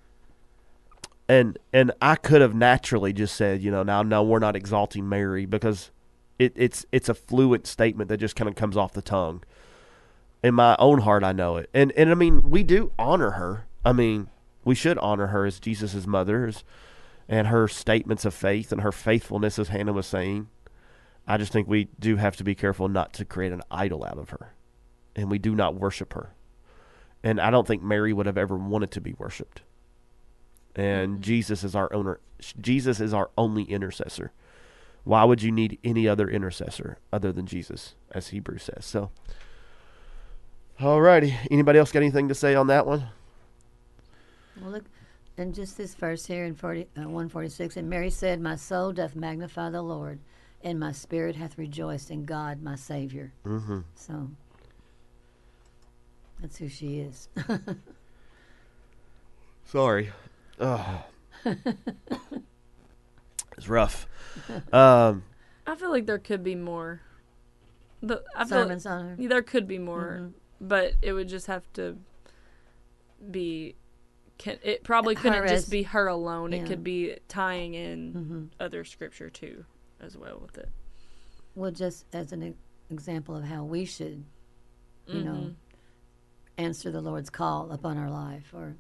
I could have naturally just said, now no, we're not exalting Mary, because it's a fluent statement that just kind of comes off the tongue. In my own heart, I know it, and I mean, we do honor her. I mean, we should honor her as Jesus' mother, and her statements of faith and her faithfulness, as Hannah was saying. I just think we do have to be careful not to create an idol out of her, and we do not worship her. And I don't think Mary would have ever wanted to be worshipped. And Jesus is our owner. Jesus is our only intercessor. Why would you need any other intercessor other than Jesus, as Hebrews says? So, alrighty. Anybody else got anything to say on that one? Well, look, and just this verse here in 146, and Mary said, "My soul doth magnify the Lord, and my spirit hath rejoiced in God my Savior." Mm-hmm. So that's who she is. Sorry. Oh. It's rough. I feel like there could be more. Sermons on her. There could be more, but it would just have to be. It probably couldn't just be her alone. Yeah. It could be tying in other scripture too, as well with it. Well, just as an example of how we should, answer the Lord's call upon our life, or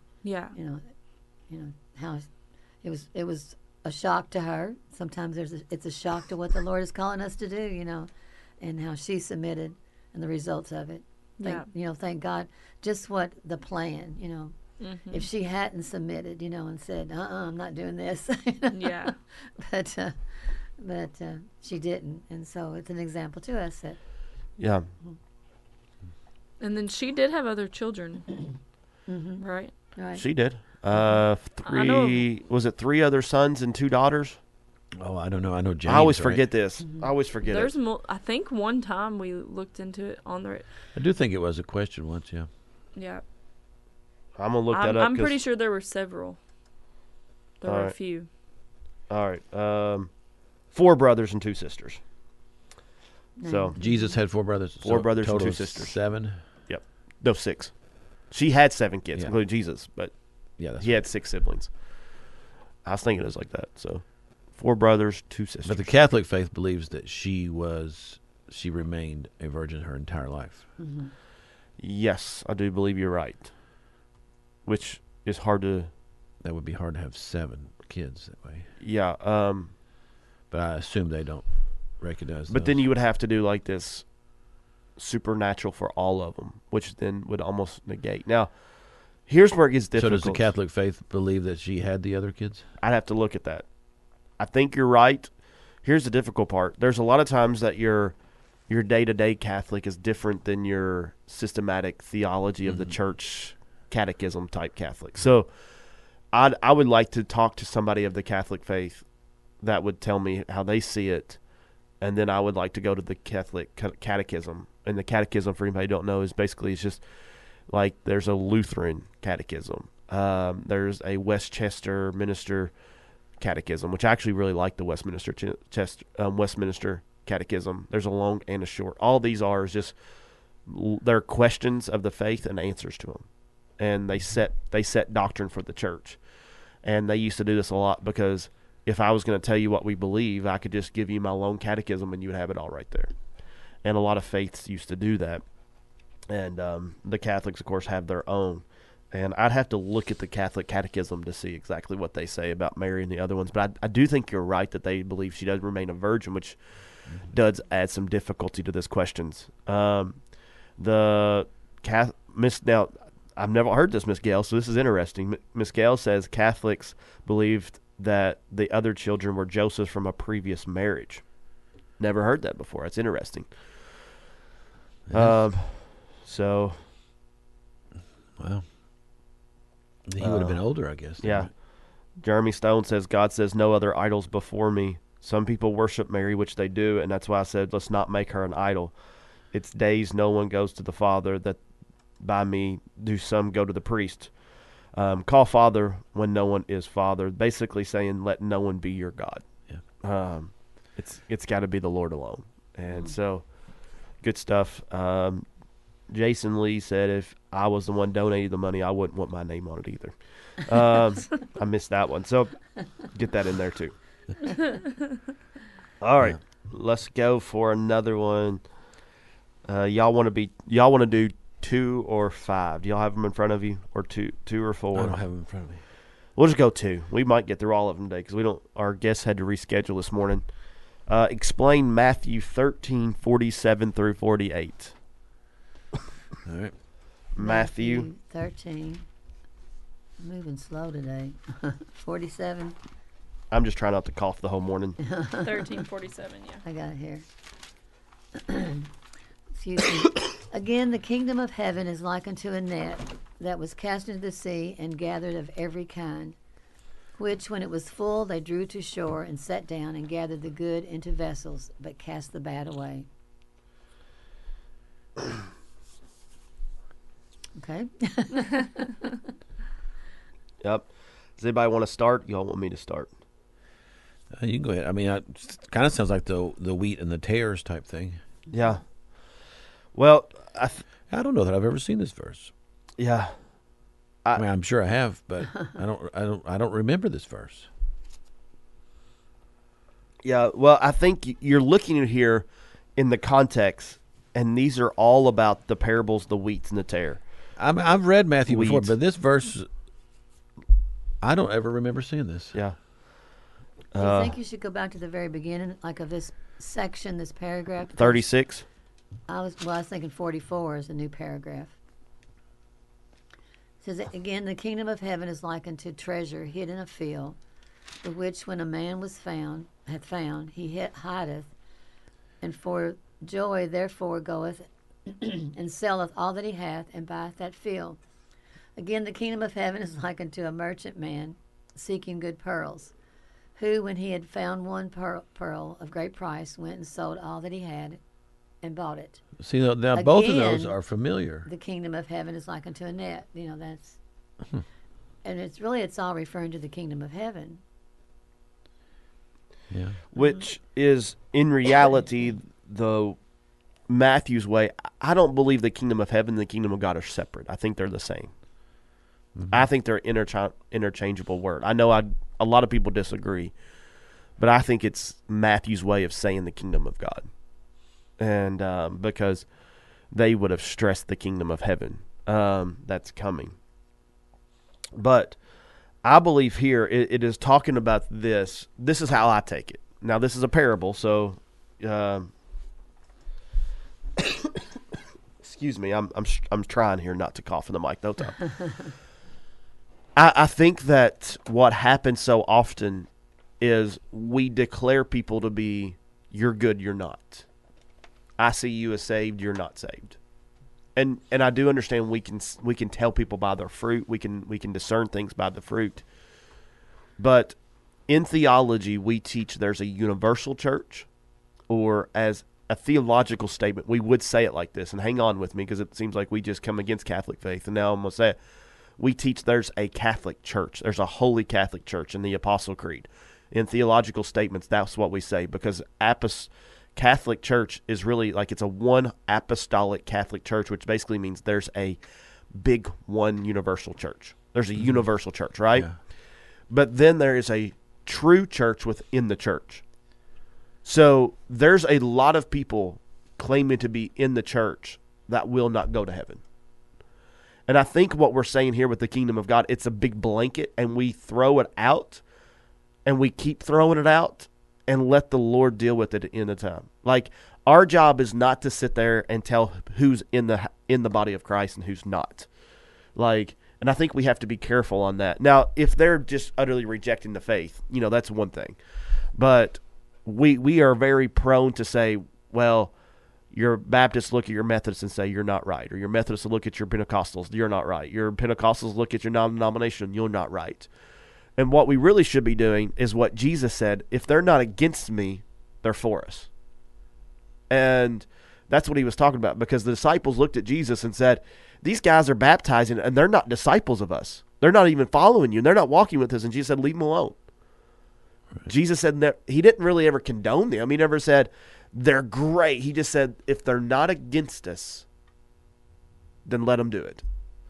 how it was a shock to her. Sometimes it's a shock to what the Lord is calling us to do, and how she submitted and the results of it. Thank God. Just what the plan, if she hadn't submitted, and said, I'm not doing this. Yeah. But she didn't. And so it's an example to us that. Yeah. And then she did have other children, right? Right. She did. Was it 3 other sons and 2 daughters? Oh, I don't know. I know James. I always right? forget this. I always forget There's it. I think one time we looked into it on the. I do think it was a question once, yeah. Yeah. I'm going to look that up. I'm pretty sure there were several. There were a Alright. few. All right. 4 brothers and 2 sisters. So, Jesus had 4 brothers. 4 so brothers and total 2 of sisters. 7. no, 6. She had 7 kids, Yeah. including Jesus, but Yeah, that's he had 6 siblings. I was thinking it was like that. So, 4 brothers, 2 sisters. But the Catholic faith believes that she remained a virgin her entire life. Yes, I do believe you're right. Which is hard to. That would be hard to have 7 kids that way. Yeah. But I assume they don't recognize But then those. you would have to do like this supernatural for all of them, which then would almost negate. Now, here's where it gets So difficult. does the Catholic faith believe that she had the other kids? I'd have to look at that. I think you're right. Here's the difficult part. There's a lot of times that your day-to-day Catholic is different than your systematic theology of the church catechism type Catholic. So I would like to talk to somebody of the Catholic faith that would tell me how they see it, and then I would like to go to the Catholic catechism. And the catechism, for anybody who don't know, is basically it's just like there's a Lutheran catechism. There's a Westchester Minister catechism, which I actually really like the Westminster Westminster catechism. There's a long and a short. All these are is just they're questions of the faith and answers to them, and they set doctrine for the church. And they used to do this a lot because if I was going to tell you what we believe, I could just give you my long catechism and you would have it all right there. And a lot of faiths used to do that, and the Catholics, of course, have their own. And I'd have to look at the Catholic catechism to see exactly what they say about Mary and the other ones. But I do think you're right that they believe she does remain a virgin, which does add some difficulty to this questions. Now, I've never heard this, Miss Gale, so this is interesting. Miss Gale says Catholics believed that the other children were Joseph's from a previous marriage. Never heard that before. That's interesting. So... Well, he would have been older, I guess. Yeah. Jeremy Stone says, God says, no other idols before me. Some people worship Mary, which they do, and that's why I said, let's not make her an idol. It's days no one goes to the Father, that by me do some go to the priest. Call Father when no one is Father. Basically saying, let no one be your God. Yeah. It's got to be the Lord alone. And so, good stuff. Jason Lee said, if I was the one donating the money, I wouldn't want my name on it either. I missed that one. So get that in there too. All right. Let's go for another one. Y'all want to do 2 or 5? Do y'all have them in front of you, or 2 or 4? I don't have them in front of me. We'll just go 2. We might get through all of them today because our guests had to reschedule this morning. Explain Matthew 13:47 through 48. All right. Matthew 13. I'm moving slow today. 47. I'm just trying not to cough the whole morning. 1347, yeah. I got it here. Excuse me. Again, the kingdom of heaven is like unto a net that was cast into the sea and gathered of every kind, which, when it was full, they drew to shore and sat down and gathered the good into vessels, but cast the bad away. Okay. Yep. Does anybody want to start? Y'all want me to start? You can go ahead. I mean, it kind of sounds like the wheat and the tares type thing. Yeah. Well, I don't know that I've ever seen this verse. yeah. I mean, I'm sure I have, but I don't remember this verse. Yeah, well, I think you're looking at here in the context, and these are all about the parables, the wheat and the tare. I've read Matthew before, Weeds. but this verse, I don't ever remember seeing this. Yeah. Do you think you should go back to the very beginning, like of this section, this paragraph? 36? I was thinking 44 is a new paragraph. It says again, the kingdom of heaven is like unto treasure hid in a field, the which when a man hath found, he hideth, and for joy therefore goeth and selleth all that he hath, and buyeth that field. Again, the kingdom of heaven is like unto a merchant man seeking good pearls, who, when he had found one pearl of great price, went and sold all that he had and bought it. See, now both of those Again, are familiar. The kingdom of heaven is like unto a net. That's, and it's all referring to the kingdom of heaven. Yeah. Which is in reality the Matthew's way. I don't believe the kingdom of heaven and the kingdom of God are separate. I think they're the same. I think they're interchangeable word. I know a lot of people disagree, but I think it's Matthew's way of saying the kingdom of God. And because they would have stressed the kingdom of heaven that's coming. But I believe here it is talking about this. This is how I take it. Now, this is a parable, so excuse me. I'm trying here not to cough in the mic. No time. I think that what happens so often is we declare people to be, you're good, you're not. I see you as saved, you're not saved. And I do understand we can tell people by their fruit. We can discern things by the fruit. But in theology, we teach there's a universal church, or as a theological statement, we would say it like this. And hang on with me, because it seems like we just come against Catholic faith. And now I'm going to say it. We teach there's a Catholic church. There's a holy Catholic church in the Apostle Creed. In theological statements, that's what we say, because Catholic Church is really like it's a one apostolic Catholic church, which basically means there's a big one universal church. There's a universal church, right? Yeah. But then there is a true church within the church. So there's a lot of people claiming to be in the church that will not go to heaven. And I think what we're saying here with the kingdom of God, it's a big blanket, and we throw it out, and we keep throwing it out, and let the Lord deal with it in the time. Like, our job is not to sit there and tell who's in the body of Christ and who's not. Like, and I think we have to be careful on that. Now, if they're just utterly rejecting the faith, that's one thing. But we are very prone to say, well, your Baptists look at your Methodists and say you're not right, or your Methodists look at your Pentecostals, you're not right. Your Pentecostals look at your non-denomination, you're not right. And what we really should be doing is what Jesus said, if they're not against me, they're for us. And that's what he was talking about, because the disciples looked at Jesus and said, these guys are baptizing and they're not disciples of us. They're not even following you, and they're not walking with us. And Jesus said, leave them alone. Right. Jesus said that he didn't really ever condone them. He never said they're great. He just said, if they're not against us, then let them do it.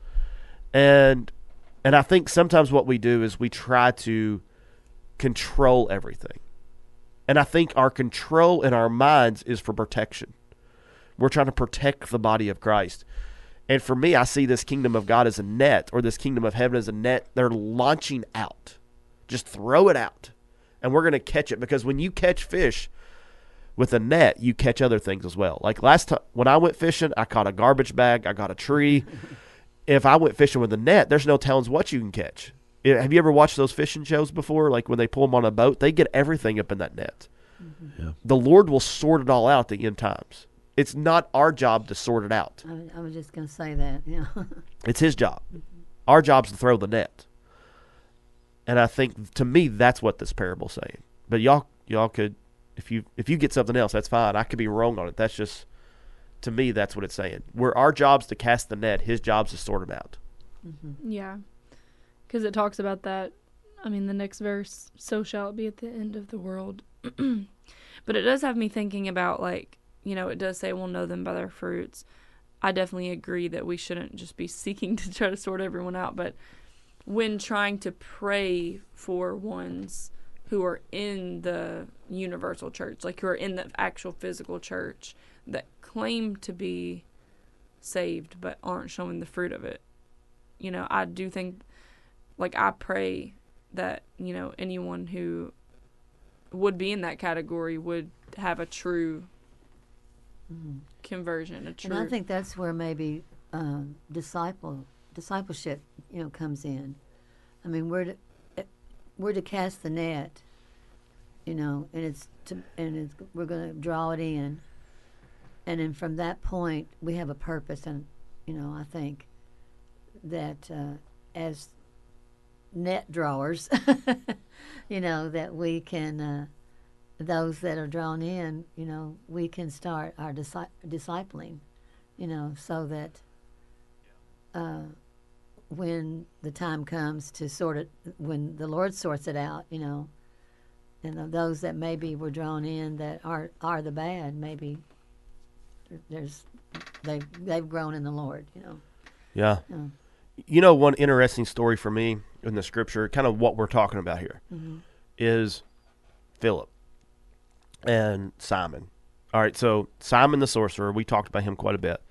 And I think sometimes what we do is we try to control everything. And I think our control in our minds is for protection. We're trying to protect the body of Christ. And for me, I see this kingdom of God as a net, or this kingdom of heaven as a net. They're launching out. Just throw it out. And we're going to catch it, because when you catch fish with a net, you catch other things as well. Like last time when I went fishing, I caught a garbage bag, I got a tree. If I went fishing with a net, there's no telling what you can catch. Have you ever watched those fishing shows before? Like when they pull them on a boat, they get everything up in that net. Mm-hmm. Yeah. The Lord will sort it all out at the end times. It's not our job to sort it out. I was just going to say that. It's his job. Our job's to throw the net. And I think, to me, that's what this parable's saying. But y'all could, if you get something else, that's fine. I could be wrong on it. That's just, to me, that's what it's saying. Our job's to cast the net. His job's to sort it out. Mm-hmm. Yeah. Because it talks about that. I mean, the next verse, so shall it be at the end of the world. But it does have me thinking about, like, it does say we'll know them by their fruits. I definitely agree that we shouldn't just be seeking to try to sort everyone out. But when trying to pray for ones who are in the universal church, like who are in the actual physical church, that claim to be saved but aren't showing the fruit of it, I do think, like, I pray that, anyone who would be in that category would have a true conversion, And I think that's where maybe discipleship discipleship, comes in. I mean, we're to cast the net, and we're going to draw it in, and then from that point we have a purpose, and I think that as net drawers, that we can, those that are drawn in, we can start our discipling, so that when the time comes to sort it, when the Lord sorts it out, and those that maybe were drawn in that are the bad, maybe they've grown in the Lord, Yeah. One interesting story for me in the scripture, kind of what we're talking about here, is Philip and Simon. All right, so Simon the sorcerer, we talked about him quite a bit.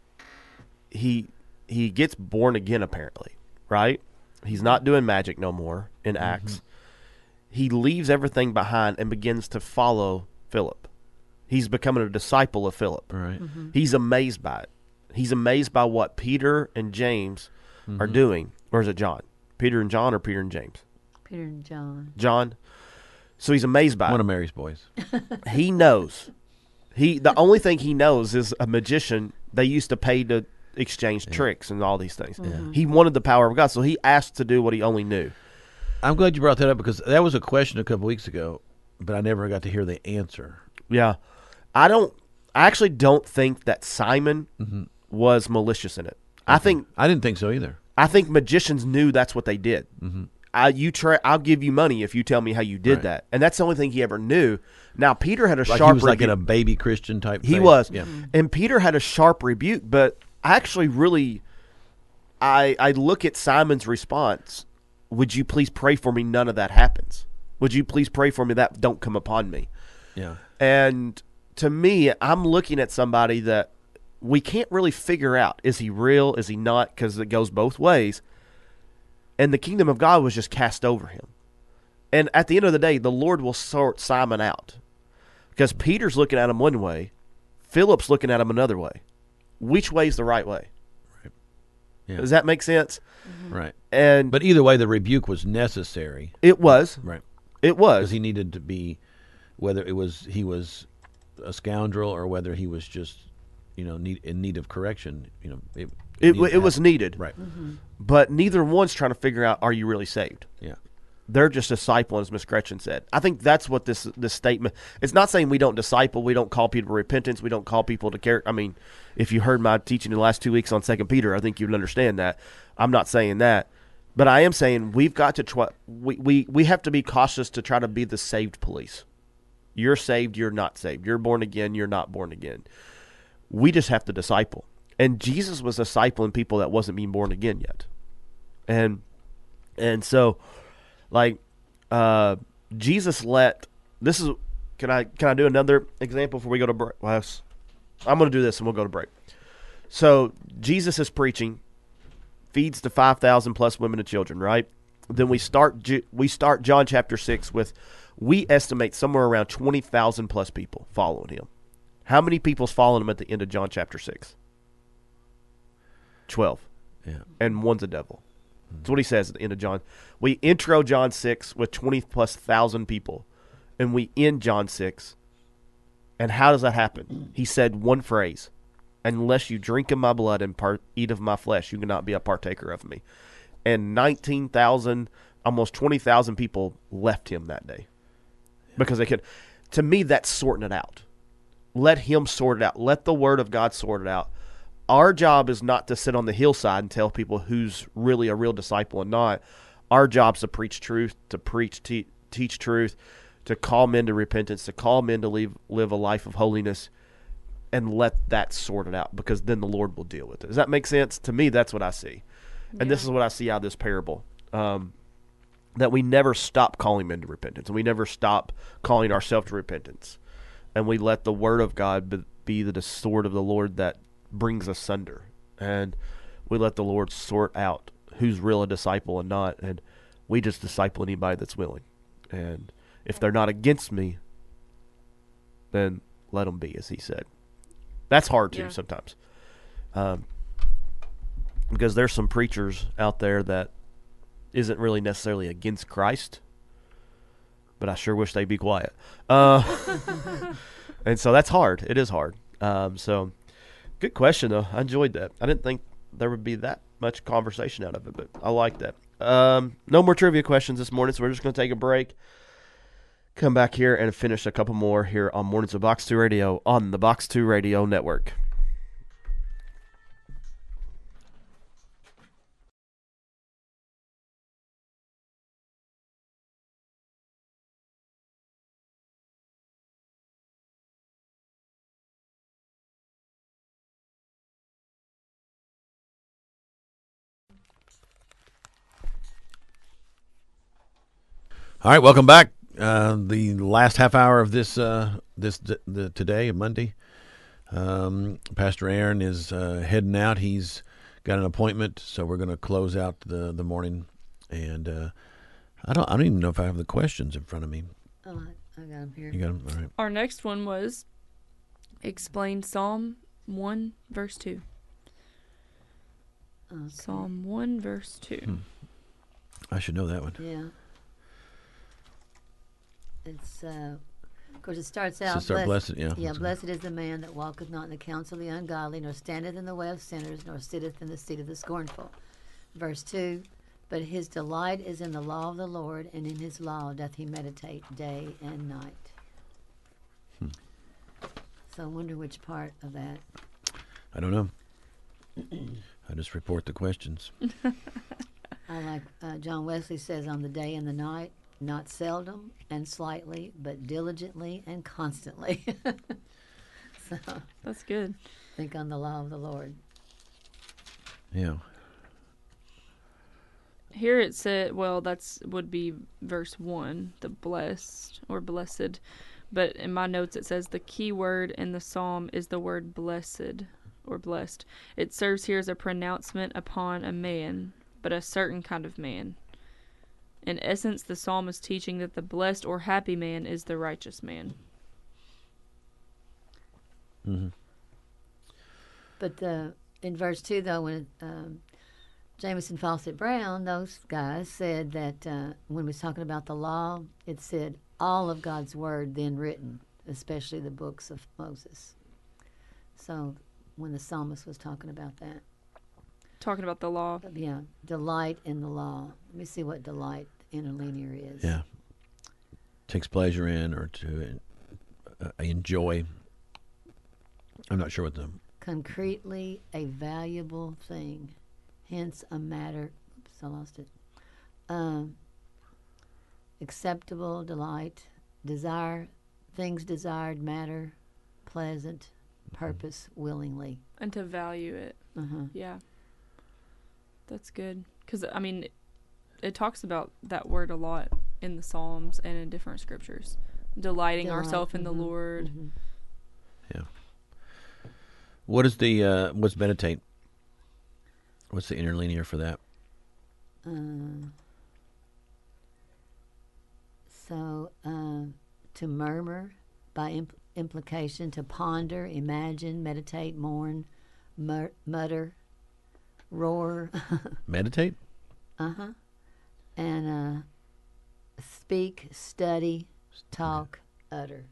He gets born again, apparently, right? He's not doing magic no more in Acts. He leaves everything behind and begins to follow Philip. He's becoming a disciple of Philip. Right. He's amazed by it. He's amazed by what Peter and James are doing. Or is it John? Peter and John or Peter and James? Peter and John. John. So he's amazed by it. One of Mary's boys. He knows. The only thing he knows is a magician. They used to pay to exchange tricks and all these things. He wanted the power of God, so he asked to do what he only knew. I'm glad you brought that up because that was a question a couple weeks ago, but I never got to hear the answer. Yeah. I actually don't think that Simon was malicious in it. I didn't think so either. I think magicians knew that's what they did. I'll give you money if you tell me how you did that. And that's the only thing he ever knew. Now, Peter had a sharp he was like in a baby Christian type He phase. was. Yeah. And Peter had a sharp rebuke, but I actually really, I look at Simon's response. Would you please pray for me none of that happens? Would you please pray for me that don't come upon me? Yeah. And to me, I'm looking at somebody that we can't really figure out. Is he real? Is he not? Because it goes both ways. And the kingdom of God was just cast over him. And at the end of the day, the Lord will sort Simon out. Because Peter's looking at him one way. Philip's looking at him another way. Which way is the right way? Right. Yeah. Does that make sense? Right. But either way, the rebuke was necessary. It was. Right. It was. Because he needed to be, whether he was a scoundrel or whether he was just, in need of correction. It was needed. Right. But neither one's trying to figure out, are you really saved? Yeah. They're just discipling, as Miss Gretchen said. I think that's what this statement. It's not saying we don't disciple, we don't call people to repentance, we don't call people to care. I mean, if you heard my teaching in the last 2 weeks on 2 Peter, I think you'd understand that. I'm not saying that, but I am saying we've got to we have to be cautious to try to be the saved police. You're saved, you're not saved. You're born again, you're not born again. We just have to disciple. And Jesus was discipling people that wasn't being born again yet. And so, like, Jesus can I do another example before we go to break? Well, I'm going to do this and we'll go to break. So Jesus is preaching, feeds the 5,000 plus women and children, right? Then we start John chapter 6 with, we estimate somewhere around 20,000 plus people following him. How many people's following him at the end of John chapter 6? 12. Yeah. And one's a devil. That's what he says at the end of John. We intro John 6 with 20 plus thousand people, and we end John 6. And how does that happen? He said one phrase, unless you drink of my blood and eat of my flesh, you cannot be a partaker of me. And 19,000, almost 20,000 people left him that day because they could. To me, that's sorting it out. Let him sort it out. Let the word of God sort it out. Our job is not to sit on the hillside and tell people who's really a real disciple and not. Our job is to preach truth, to teach truth, to call men to repentance, to call men to live a life of holiness, and let that sort it out, because then the Lord will deal with it. Does that make sense? To me, that's what I see. And this is what I see out of this parable, that we never stop calling men to repentance, and we never stop calling ourselves to repentance. And we let the word of God be the sword of the Lord that brings us asunder. And we let the Lord sort out who's real a disciple and not. And we just disciple anybody that's willing. And if they're not against me, then let them be, as he said. That's hard too sometimes. because there's some preachers out there that isn't really necessarily against Christ, but I sure wish they'd be quiet. And so that's hard. It is hard. So good question, though. I enjoyed that. I didn't think there would be that much conversation out of it, but I like that. No more trivia questions this morning, so we're just going to take a break. Come back here and finish a couple more here on Mornings of Box 2 Radio on the Box 2 Radio Network. All right, welcome back. The last half hour of this today, Monday. Pastor Aaron is heading out. He's got an appointment, so we're going to close out the morning. And I don't even know if I have the questions in front of me. Oh, I got them here. You got them? All right. Our next one was explain Psalm 1, verse 2. Okay. Psalm 1, verse 2. I should know that one. Yeah. It's, of course, it starts out. Blessed, yeah. Yeah, blessed is the man that walketh not in the counsel of the ungodly, nor standeth in the way of sinners, nor sitteth in the seat of the scornful. Verse 2, but his delight is in the law of the Lord, and in his law doth he meditate day and night. So I wonder which part of that. I don't know. I just report the questions. I like John Wesley says, on the day and the night, not seldom and slightly, but diligently and constantly. So That's good. think on the law of the Lord. Yeah. Here it said, well, would be verse 1, the blessed or blessed. But in my notes it says the key word in the psalm is the word blessed or blessed. It serves here as a pronouncement upon a man, but a certain kind of man. In essence, the psalm is teaching that the blessed or happy man is the righteous man. Mm-hmm. But in verse 2, though, when Jameson Fawcett Brown, those guys said that when we was talking about the law, it said all of God's word then written, especially the books of Moses. So when the psalmist was talking about that. Talking about the law. Yeah, delight in the law. Let me see what delight interlinear is. Yeah. Takes pleasure in or to enjoy. I'm not sure what the... Concretely a valuable thing, hence a matter. Oops, I lost it. Acceptable, delight, desire, things desired, matter, pleasant, purpose, willingly. And to value it. Uh-huh. Yeah. That's good. Because, I mean, it talks about that word a lot in the Psalms and in different scriptures. Delighting ourselves in the Lord. Mm-hmm. Yeah. What is the, what's meditate? What's the interlinear for that? To murmur, by implication, to ponder, imagine, meditate, mourn, mutter, roar. Meditate? Uh-huh. And speak, study, talk, utter.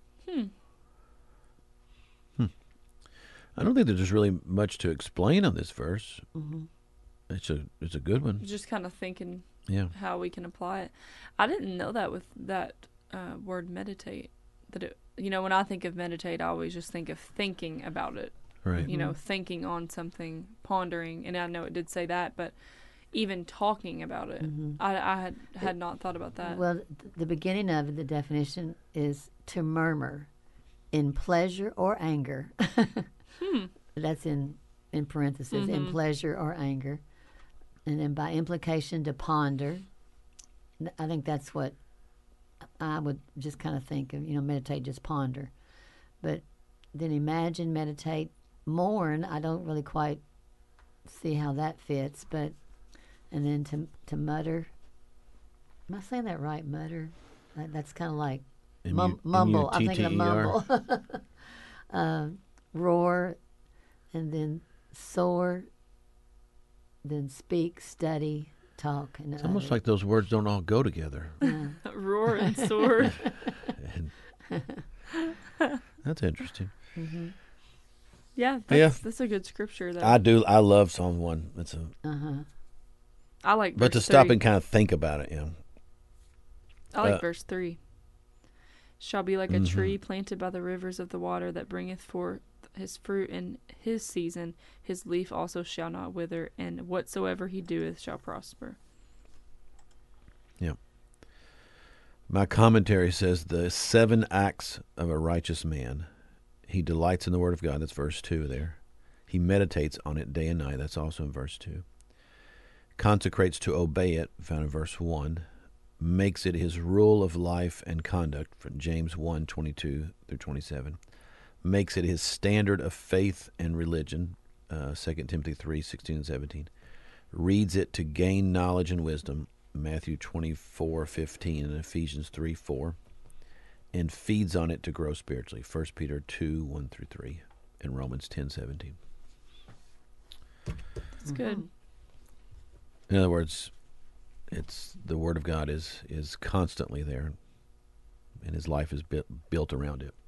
I don't think that there's really much to explain on this verse. Mm-hmm. It's a good one. Just kind of thinking how we can apply it. I didn't know that with that word meditate. That it, when I think of meditate, I always just think of thinking about it. Right. Thinking on something, pondering. And I know it did say that, but even talking about it, I had not thought about that. Well, the beginning of it, the definition is to murmur in pleasure or anger. That's in parentheses, in pleasure or anger. And then by implication, to ponder. I think that's what I would just kind of think of, meditate, just ponder. But then imagine, meditate, mourn, I don't really quite see how that fits. But, and then to mutter. Am I saying that right, mutter? That's kind of like mumble. I'm thinking of mumble. Roar, and then soar, then speak, study, talk, and It's almost like those words don't all go together. Roar and soar. That's interesting. Yeah, Yeah. that's a good scripture though. I love Psalm 1. It's a I like but to verse stop 3. and kind of think about it, I like verse 3. Shall be like a tree planted by the rivers of the water that bringeth forth his fruit in his season. His leaf also shall not wither, and whatsoever he doeth shall prosper. Yeah. My commentary says the 7 acts of a righteous man. He delights in the word of God. That's verse 2 there. He meditates on it day and night. That's also in verse 2. Consecrates to obey it, found in verse 1. Makes it his rule of life and conduct, from James 1:22 through 27. Makes it his standard of faith and religion, 2 Timothy 3:16 and 17. Reads it to gain knowledge and wisdom, Matthew 24:15 and Ephesians 3:4. And feeds on it to grow spiritually, 1 Peter 2:1 through 3 and Romans 10:17. That's good. In other words, it's the Word of God is constantly there, and his life is built around it.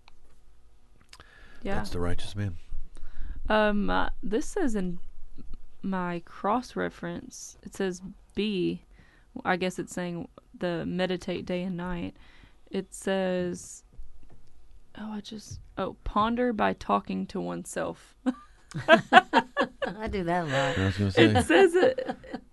Yeah. That's the righteous man. This says in my cross reference, it says B. I guess it's saying the meditate day and night. It says, ponder by talking to oneself. I do that a lot. I was going to say, It says it.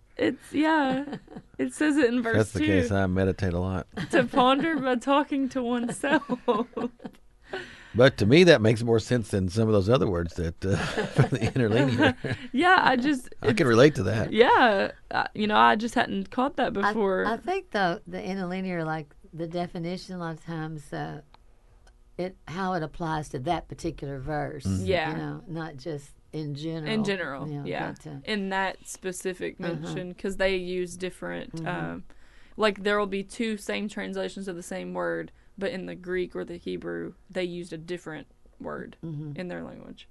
It says it in verse that's the 2. case. I meditate a lot. To ponder by talking to oneself. But to me, that makes more sense than some of those other words that from the interlinear. Yeah, I can relate to that. Yeah, I just hadn't caught that before. I think the interlinear, like the definition, a lot of times, how it applies to that particular verse. Yeah. Not just in general. In general, yeah. In that specific mention, because they use different, like there will be 2 same translations of the same word, but in the Greek or the Hebrew, they used a different word in their language.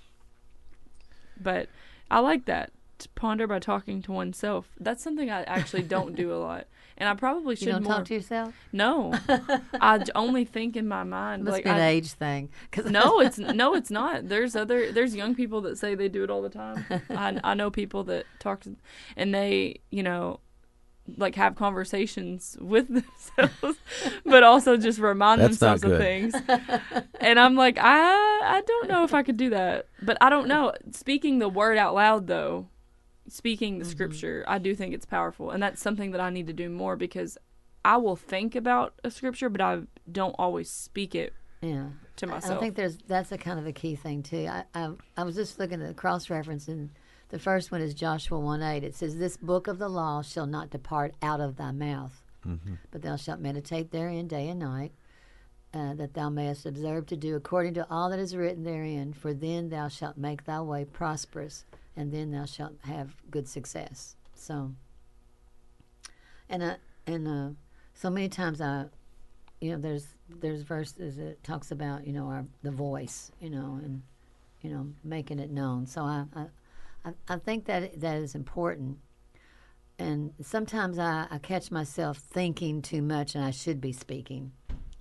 But I like that. To ponder by talking to oneself. That's something I actually don't do a lot. And I probably should You don't more. talk to yourself? No. I only think in my mind. Must like be an age thing. No, it's not. There's young people that say they do it all the time. I know people that talk to, and they, like have conversations with themselves, but also just remind That's themselves not of good. things. And I'm like, I don't know if I could do that. But I don't know. Speaking the word out loud, though, speaking the scripture, I do think it's powerful. And that's something that I need to do more, because I will think about a scripture, but I don't always speak it to myself. I think that's a kind of a key thing, too. I was just looking at the cross-reference, and the first one is Joshua 1:8. It says, "This book of the law shall not depart out of thy mouth, but thou shalt meditate therein day and night, that thou mayest observe to do according to all that is written therein. For then thou shalt make thy way prosperous, and then thou shalt have good success." So, and so many times there's verses that talks about the voice, and making it known. So I think that is important. And sometimes I catch myself thinking too much, and I should be speaking,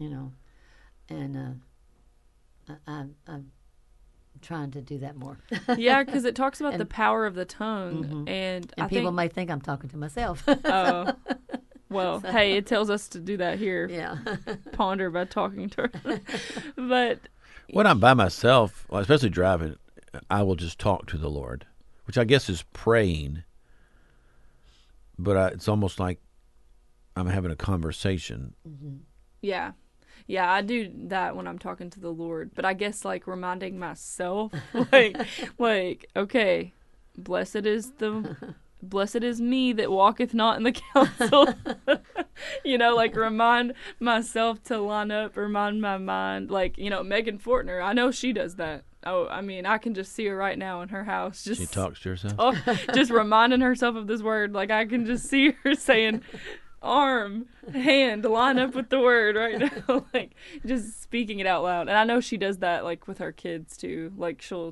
and I'm trying to do that more. Yeah, because it talks about the power of the tongue, and I people think, may think I'm talking to myself. oh, well, hey, it tells us to do that here. Yeah. Ponder by talking to her. But When I'm by myself, well, especially driving, I will just talk to the Lord, which I guess is praying, but it's almost like I'm having a conversation. yeah, I do that when I'm talking to the Lord. But I guess like reminding myself, like okay, blessed is me that walketh not in the counsel. Like remind myself to line up, remind my mind. Like, Megan Fortner, I know she does that. Oh, I mean, I can just see her right now in her house. Just She talks to herself. just reminding herself of this word. Like, I can just see her saying, arm, hand, line up with the word right now. Like, just speaking it out loud. And I know she does that, like, with her kids, too. Like, she'll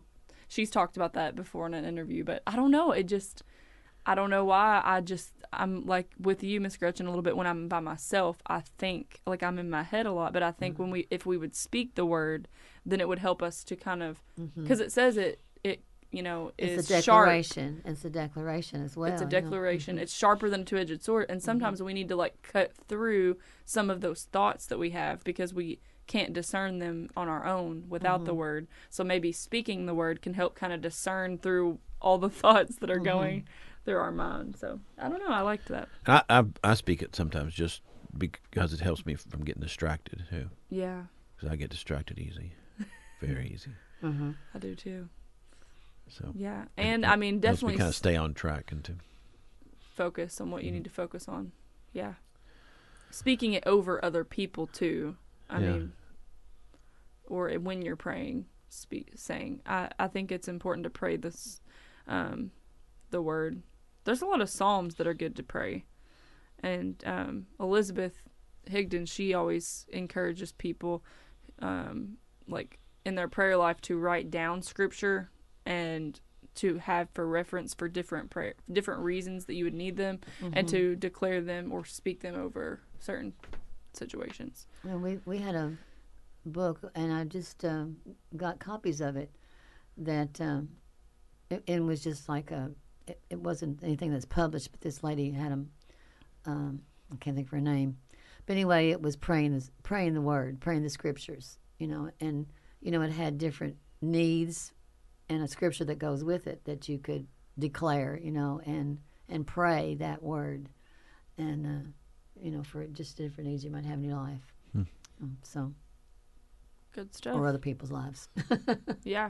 she's talked about that before in an interview, but I don't know. I don't know why. I'm like with you, Miss Gretchen, a little bit when I'm by myself. I think like I'm in my head a lot, but I think if we would speak the word, then it would help us to kind of, because it says it It's is a sharp. declaration. It's a declaration as well. It's a declaration. It's sharper than a two-edged sword, and sometimes we need to like cut through some of those thoughts that we have because we can't discern them on our own without the word. So maybe speaking the word can help kind of discern through all the thoughts that are going through our mind. So I don't know. I liked that. I speak it sometimes just because it helps me from getting distracted too. Yeah, Because I get distracted easy, very easy. I do too. So Yeah, and I mean helps me definitely kind of stay on track and to. focus on what you need to focus on. Yeah, speaking it over other people too. I mean, or when you're praying, saying. I think it's important to pray this, the word. There's a lot of psalms that are good to pray, and Elizabeth Higdon, she always encourages people, like in their prayer life, to write down scripture and to have for reference for different reasons that you would need them, and to declare them or speak them over certain situations. Well, we had a book, and I just got copies of it. That it was just like it wasn't anything that's published, but this lady had them. I can't think of her name, but anyway, it was praying the word, praying the scriptures, and it had different needs and a scripture that goes with it that you could declare, and pray that word, and for just different needs you might have in your life. So Good stuff. or other people's lives. Yeah.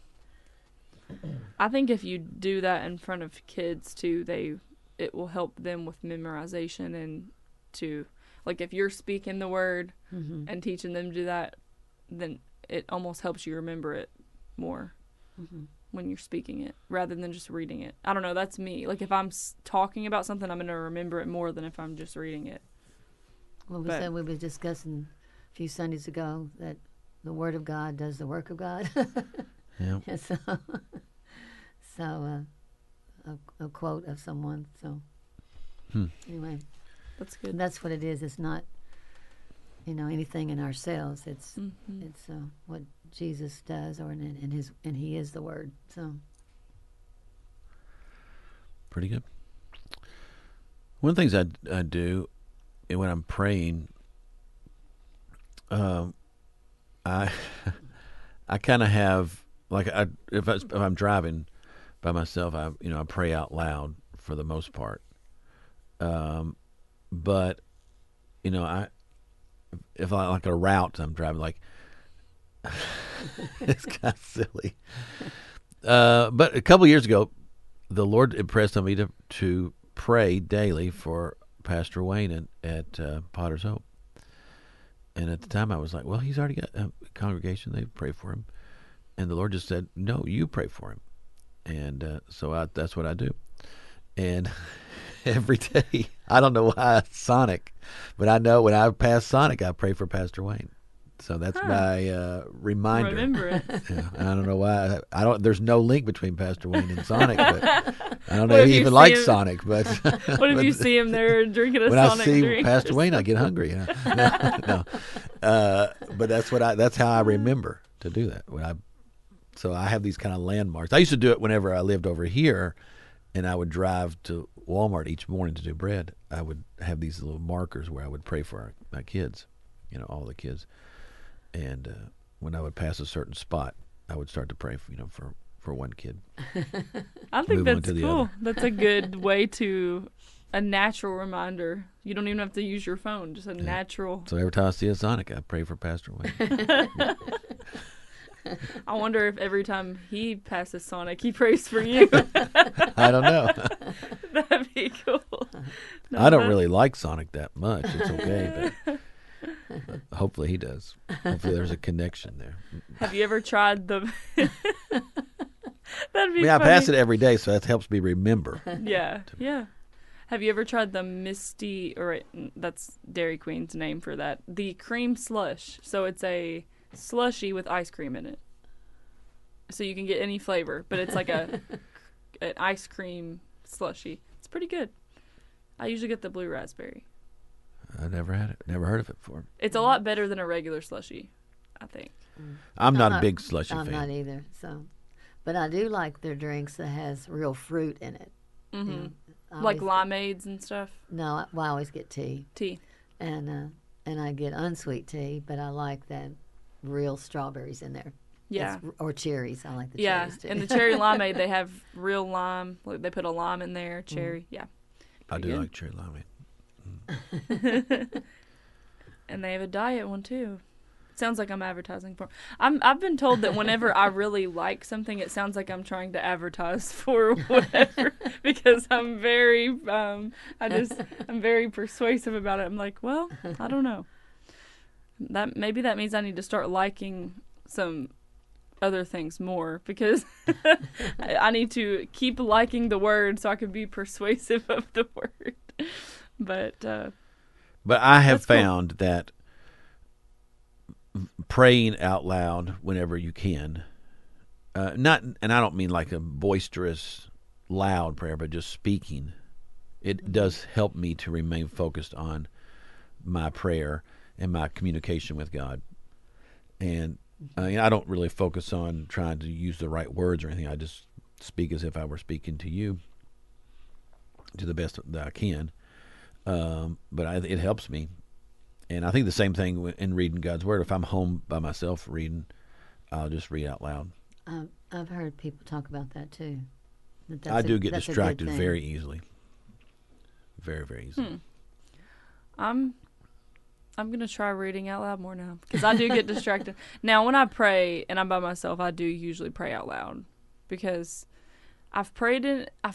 I think if you do that in front of kids too, it will help them with memorization, and to like if you're speaking the word and teaching them to do that, then it almost helps you remember it more when you're speaking it rather than just reading it. I don't know, that's me. Like if I'm talking about something, I'm going to remember it more than if I'm just reading it. Well, we were discussing a few Sundays ago that the Word of God does the work of God. Yeah. And so a quote of someone. So anyway, That's good. that's what it is. It's not, anything in ourselves. It's what Jesus does, and He is the Word. So Pretty good. One of the things I do when I'm praying, I kind of have like if I'm driving by myself, I pray out loud for the most part. But if I like a route I'm driving, like it's kind of silly. But a couple years ago, the Lord impressed on me to pray daily for Pastor Wayne at Potter's Hope. And at the time I was like, well, he's already got a congregation. They pray for him. And the Lord just said, no, you pray for him. And so that's what I do. And every day, I don't know why it's Sonic, but I know when I pass Sonic, I pray for Pastor Wayne. So that's my reminder. Remember it. Yeah, I don't know why. There's no link between Pastor Wayne and Sonic, but I don't know What if if he you even see likes him- Sonic. But What if you see him there drinking a when Sonic I see drink? Pastor Wayne, I get hungry. No. But that's how I remember to do that. So I have these kind of landmarks. I used to do it whenever I lived over here, and I would drive to Walmart each morning to do bread. I would have these little markers where I would pray for my kids, all the kids. And when I would pass a certain spot, I would start to pray for one kid. I think Move on that's to the cool. other. That's a good way a natural reminder. You don't even have to use your phone, just a natural. So every time I see a Sonic, I pray for Pastor Wayne. I wonder if every time he passes Sonic, he prays for you. I don't know. That'd be cool. No, I don't that- really like Sonic that much. It's okay, but hopefully he does. Hopefully there's a connection there. Have you ever tried the? That'd be I pass funny. it every day, so that helps me remember. Yeah, yeah. Have you ever tried the Misty, or that's Dairy Queen's name for that, the cream slush? So it's a slushy with ice cream in it. so you can get any flavor, but it's like an ice cream slushy. It's pretty good. I usually get the blue raspberry. I never had it. Never heard of it before. It's a lot better than a regular slushy, I think. I'm not a big slushy I'm fan. not either. So, but I do like their drinks that has real fruit in it. Mm-hmm. You know, I Like always- limeades and stuff. No, I always get tea, Tea. and I get unsweet tea, but I like that real strawberries in there. Yeah. Or cherries. I like the Yeah. cherries too. And the cherry limeade, they have real lime. Like they put a lime in there, cherry. Yeah. I do good. like cherry limeade. And they have a diet one too. Sounds like I'm advertising for. I've been told that whenever I really like something, it sounds like I'm trying to advertise for whatever because I'm very I'm very persuasive about it. I'm like, well, I don't know. Maybe that means I need to start liking some other things more because I need to keep liking the word so I can be persuasive of the word. But I have That's cool. found that praying out loud whenever you can, and I don't mean like a boisterous, loud prayer, but just speaking, it does help me to remain focused on my prayer and my communication with God. And I don't really focus on trying to use the right words or anything. I just speak as if I were speaking to you to the best that I can. But it helps me. And I think the same thing in reading God's Word. If I'm home by myself reading, I'll just read out loud. I've heard people talk about that too. I do get that's a good distracted thing. very easily. Very, very easily. I'm gonna try reading out loud more now because I do get distracted. Now, when I pray and I'm by myself, I do usually pray out loud because I've prayed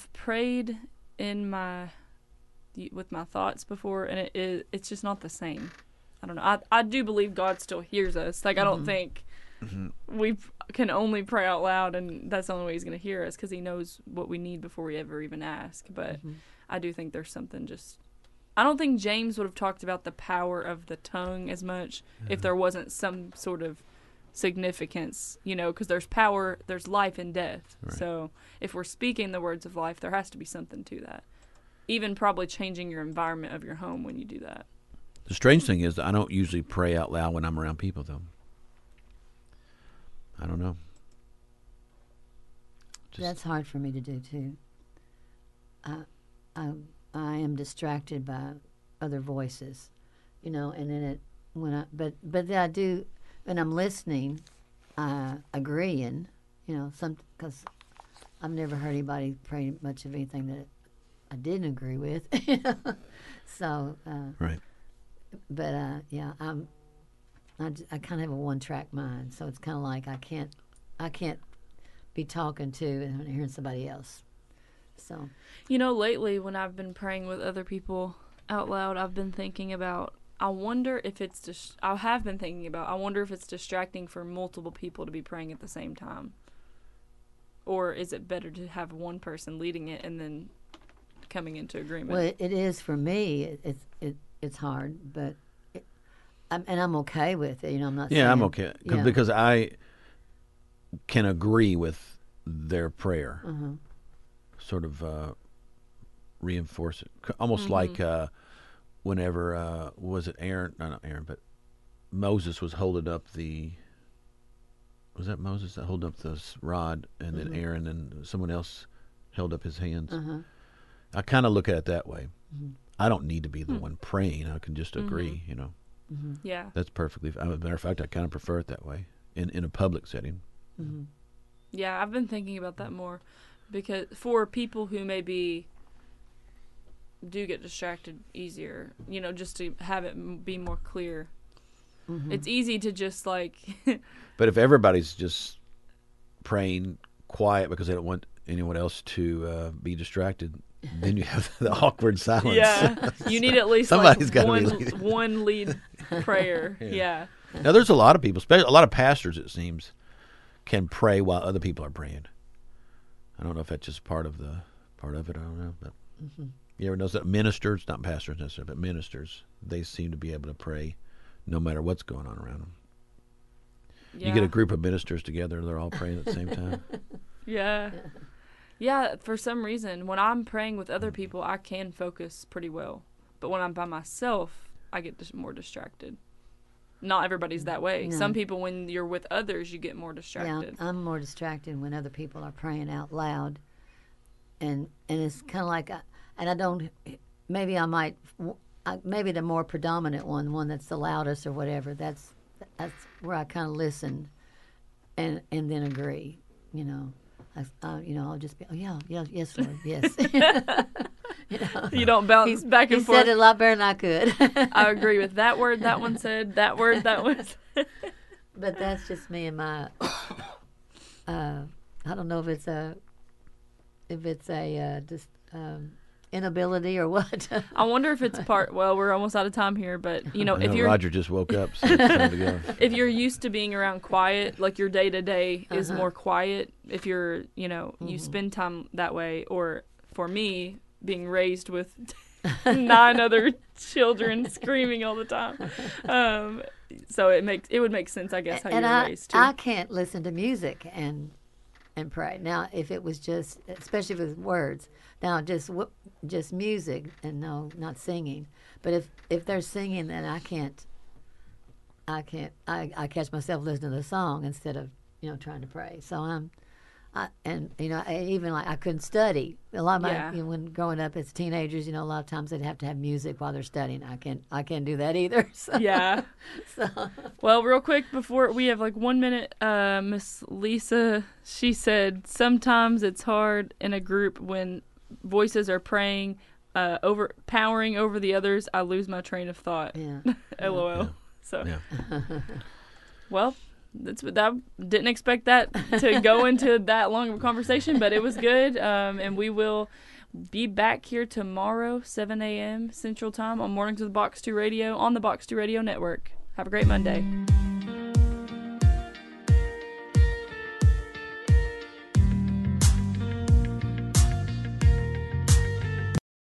in my with my thoughts before, and it's just not the same. I don't know. I do believe God still hears us. Like I don't think we can only pray out loud, and that's the only way He's gonna hear us because He knows what we need before we ever even ask. But I do think there's something just. I don't think James would have talked about the power of the tongue as much if there wasn't some sort of significance, because there's power, there's life and death. Right. So if we're speaking the words of life, there has to be something to that. Even probably changing your environment of your home when you do that. The strange thing is that I don't usually pray out loud when I'm around people, though. I don't know. That's hard for me to do too. I am distracted by other voices, and then but I do when I'm listening, agreeing, because I've never heard anybody pray much of anything that I didn't agree with, so Right. But yeah, I kind of have a one-track mind, so it's kind of like I can't be talking to and hearing somebody else. So Lately when I've been praying with other people out loud, I've been thinking about. I wonder if it's. I have been thinking about. I wonder if it's distracting for multiple people to be praying at the same time, or is it better to have one person leading it and then coming into agreement? well, it is for me. It's hard, but I'm okay with it. I'm not. Yeah, saying, I'm okay because I can agree with their prayer. Sort of reinforce it, almost like whenever was it Aaron? No, not Aaron, but Moses was holding up the. Was that Moses that held up the rod, and then Aaron and someone else held up his hands? I kind of look at it that way. I don't need to be the one praying. I can just agree. Yeah. That's perfectly. As a matter of fact, I kind of prefer it that way in a public setting. Yeah, I've been thinking about that more because for people who maybe do get distracted easier, just to have it be more clear. It's easy to just But if everybody's just praying quiet because they don't want anyone else to be distracted, then you have the awkward silence. yeah, you need at least Somebody's gotta be one leading. one lead prayer. Yeah. Now, there's a lot of people, especially a lot of pastors, it seems, can pray while other people are praying. I don't know if that's just part of it. I don't know. But you ever notice that ministers, not pastors necessarily, but ministers, they seem to be able to pray no matter what's going on around them. You get a group of ministers together, they're all praying at the same time. Yeah. Yeah, for some reason, when I'm praying with other people, I can focus pretty well. But when I'm by myself, I get more distracted. Not everybody's that way. No. Some people, when you're with others, you get more distracted. Yeah, I'm more distracted when other people are praying out loud. And it's kind of like, and I don't, maybe I might, maybe the more predominant one that's the loudest or whatever, that's where I kind of listen and then agree, you know. I'll just be, yes, Lord, yes. You don't bounce back and forth. He said it a lot better than I could. I agree with that word that one said, that word that one said. But that's just me and my, I don't know if it's a inability or what. I wonder if it's well, we're almost out of time here, but if you're Roger just woke up, so it's time to go. If you're used to being around quiet, like your day to day is more quiet, if you're, you spend time that way, or for me, being raised with 9 other children screaming all the time. So it would make sense, I guess, how you're raised too. I can't listen to music and pray. Now, if it was just, especially with words, now just music and no, not singing. But if they're singing, then I can't. I catch myself listening to the song instead of trying to pray. So I couldn't study. A lot of my when growing up as teenagers, a lot of times they'd have to have music while they're studying. I can't do that either. So. Yeah. Well, real quick before we have like 1 minute, Miss Lisa, she said sometimes it's hard in a group when voices are praying, overpowering over the others. I lose my train of thought. Yeah. LOL. Yeah. So. Yeah. Well. That didn't expect that to go into that long of a conversation, but it was good. And we will be back here tomorrow, 7 a.m. Central Time on Mornings with Box 2 Radio on the Box 2 Radio Network. Have a great Monday.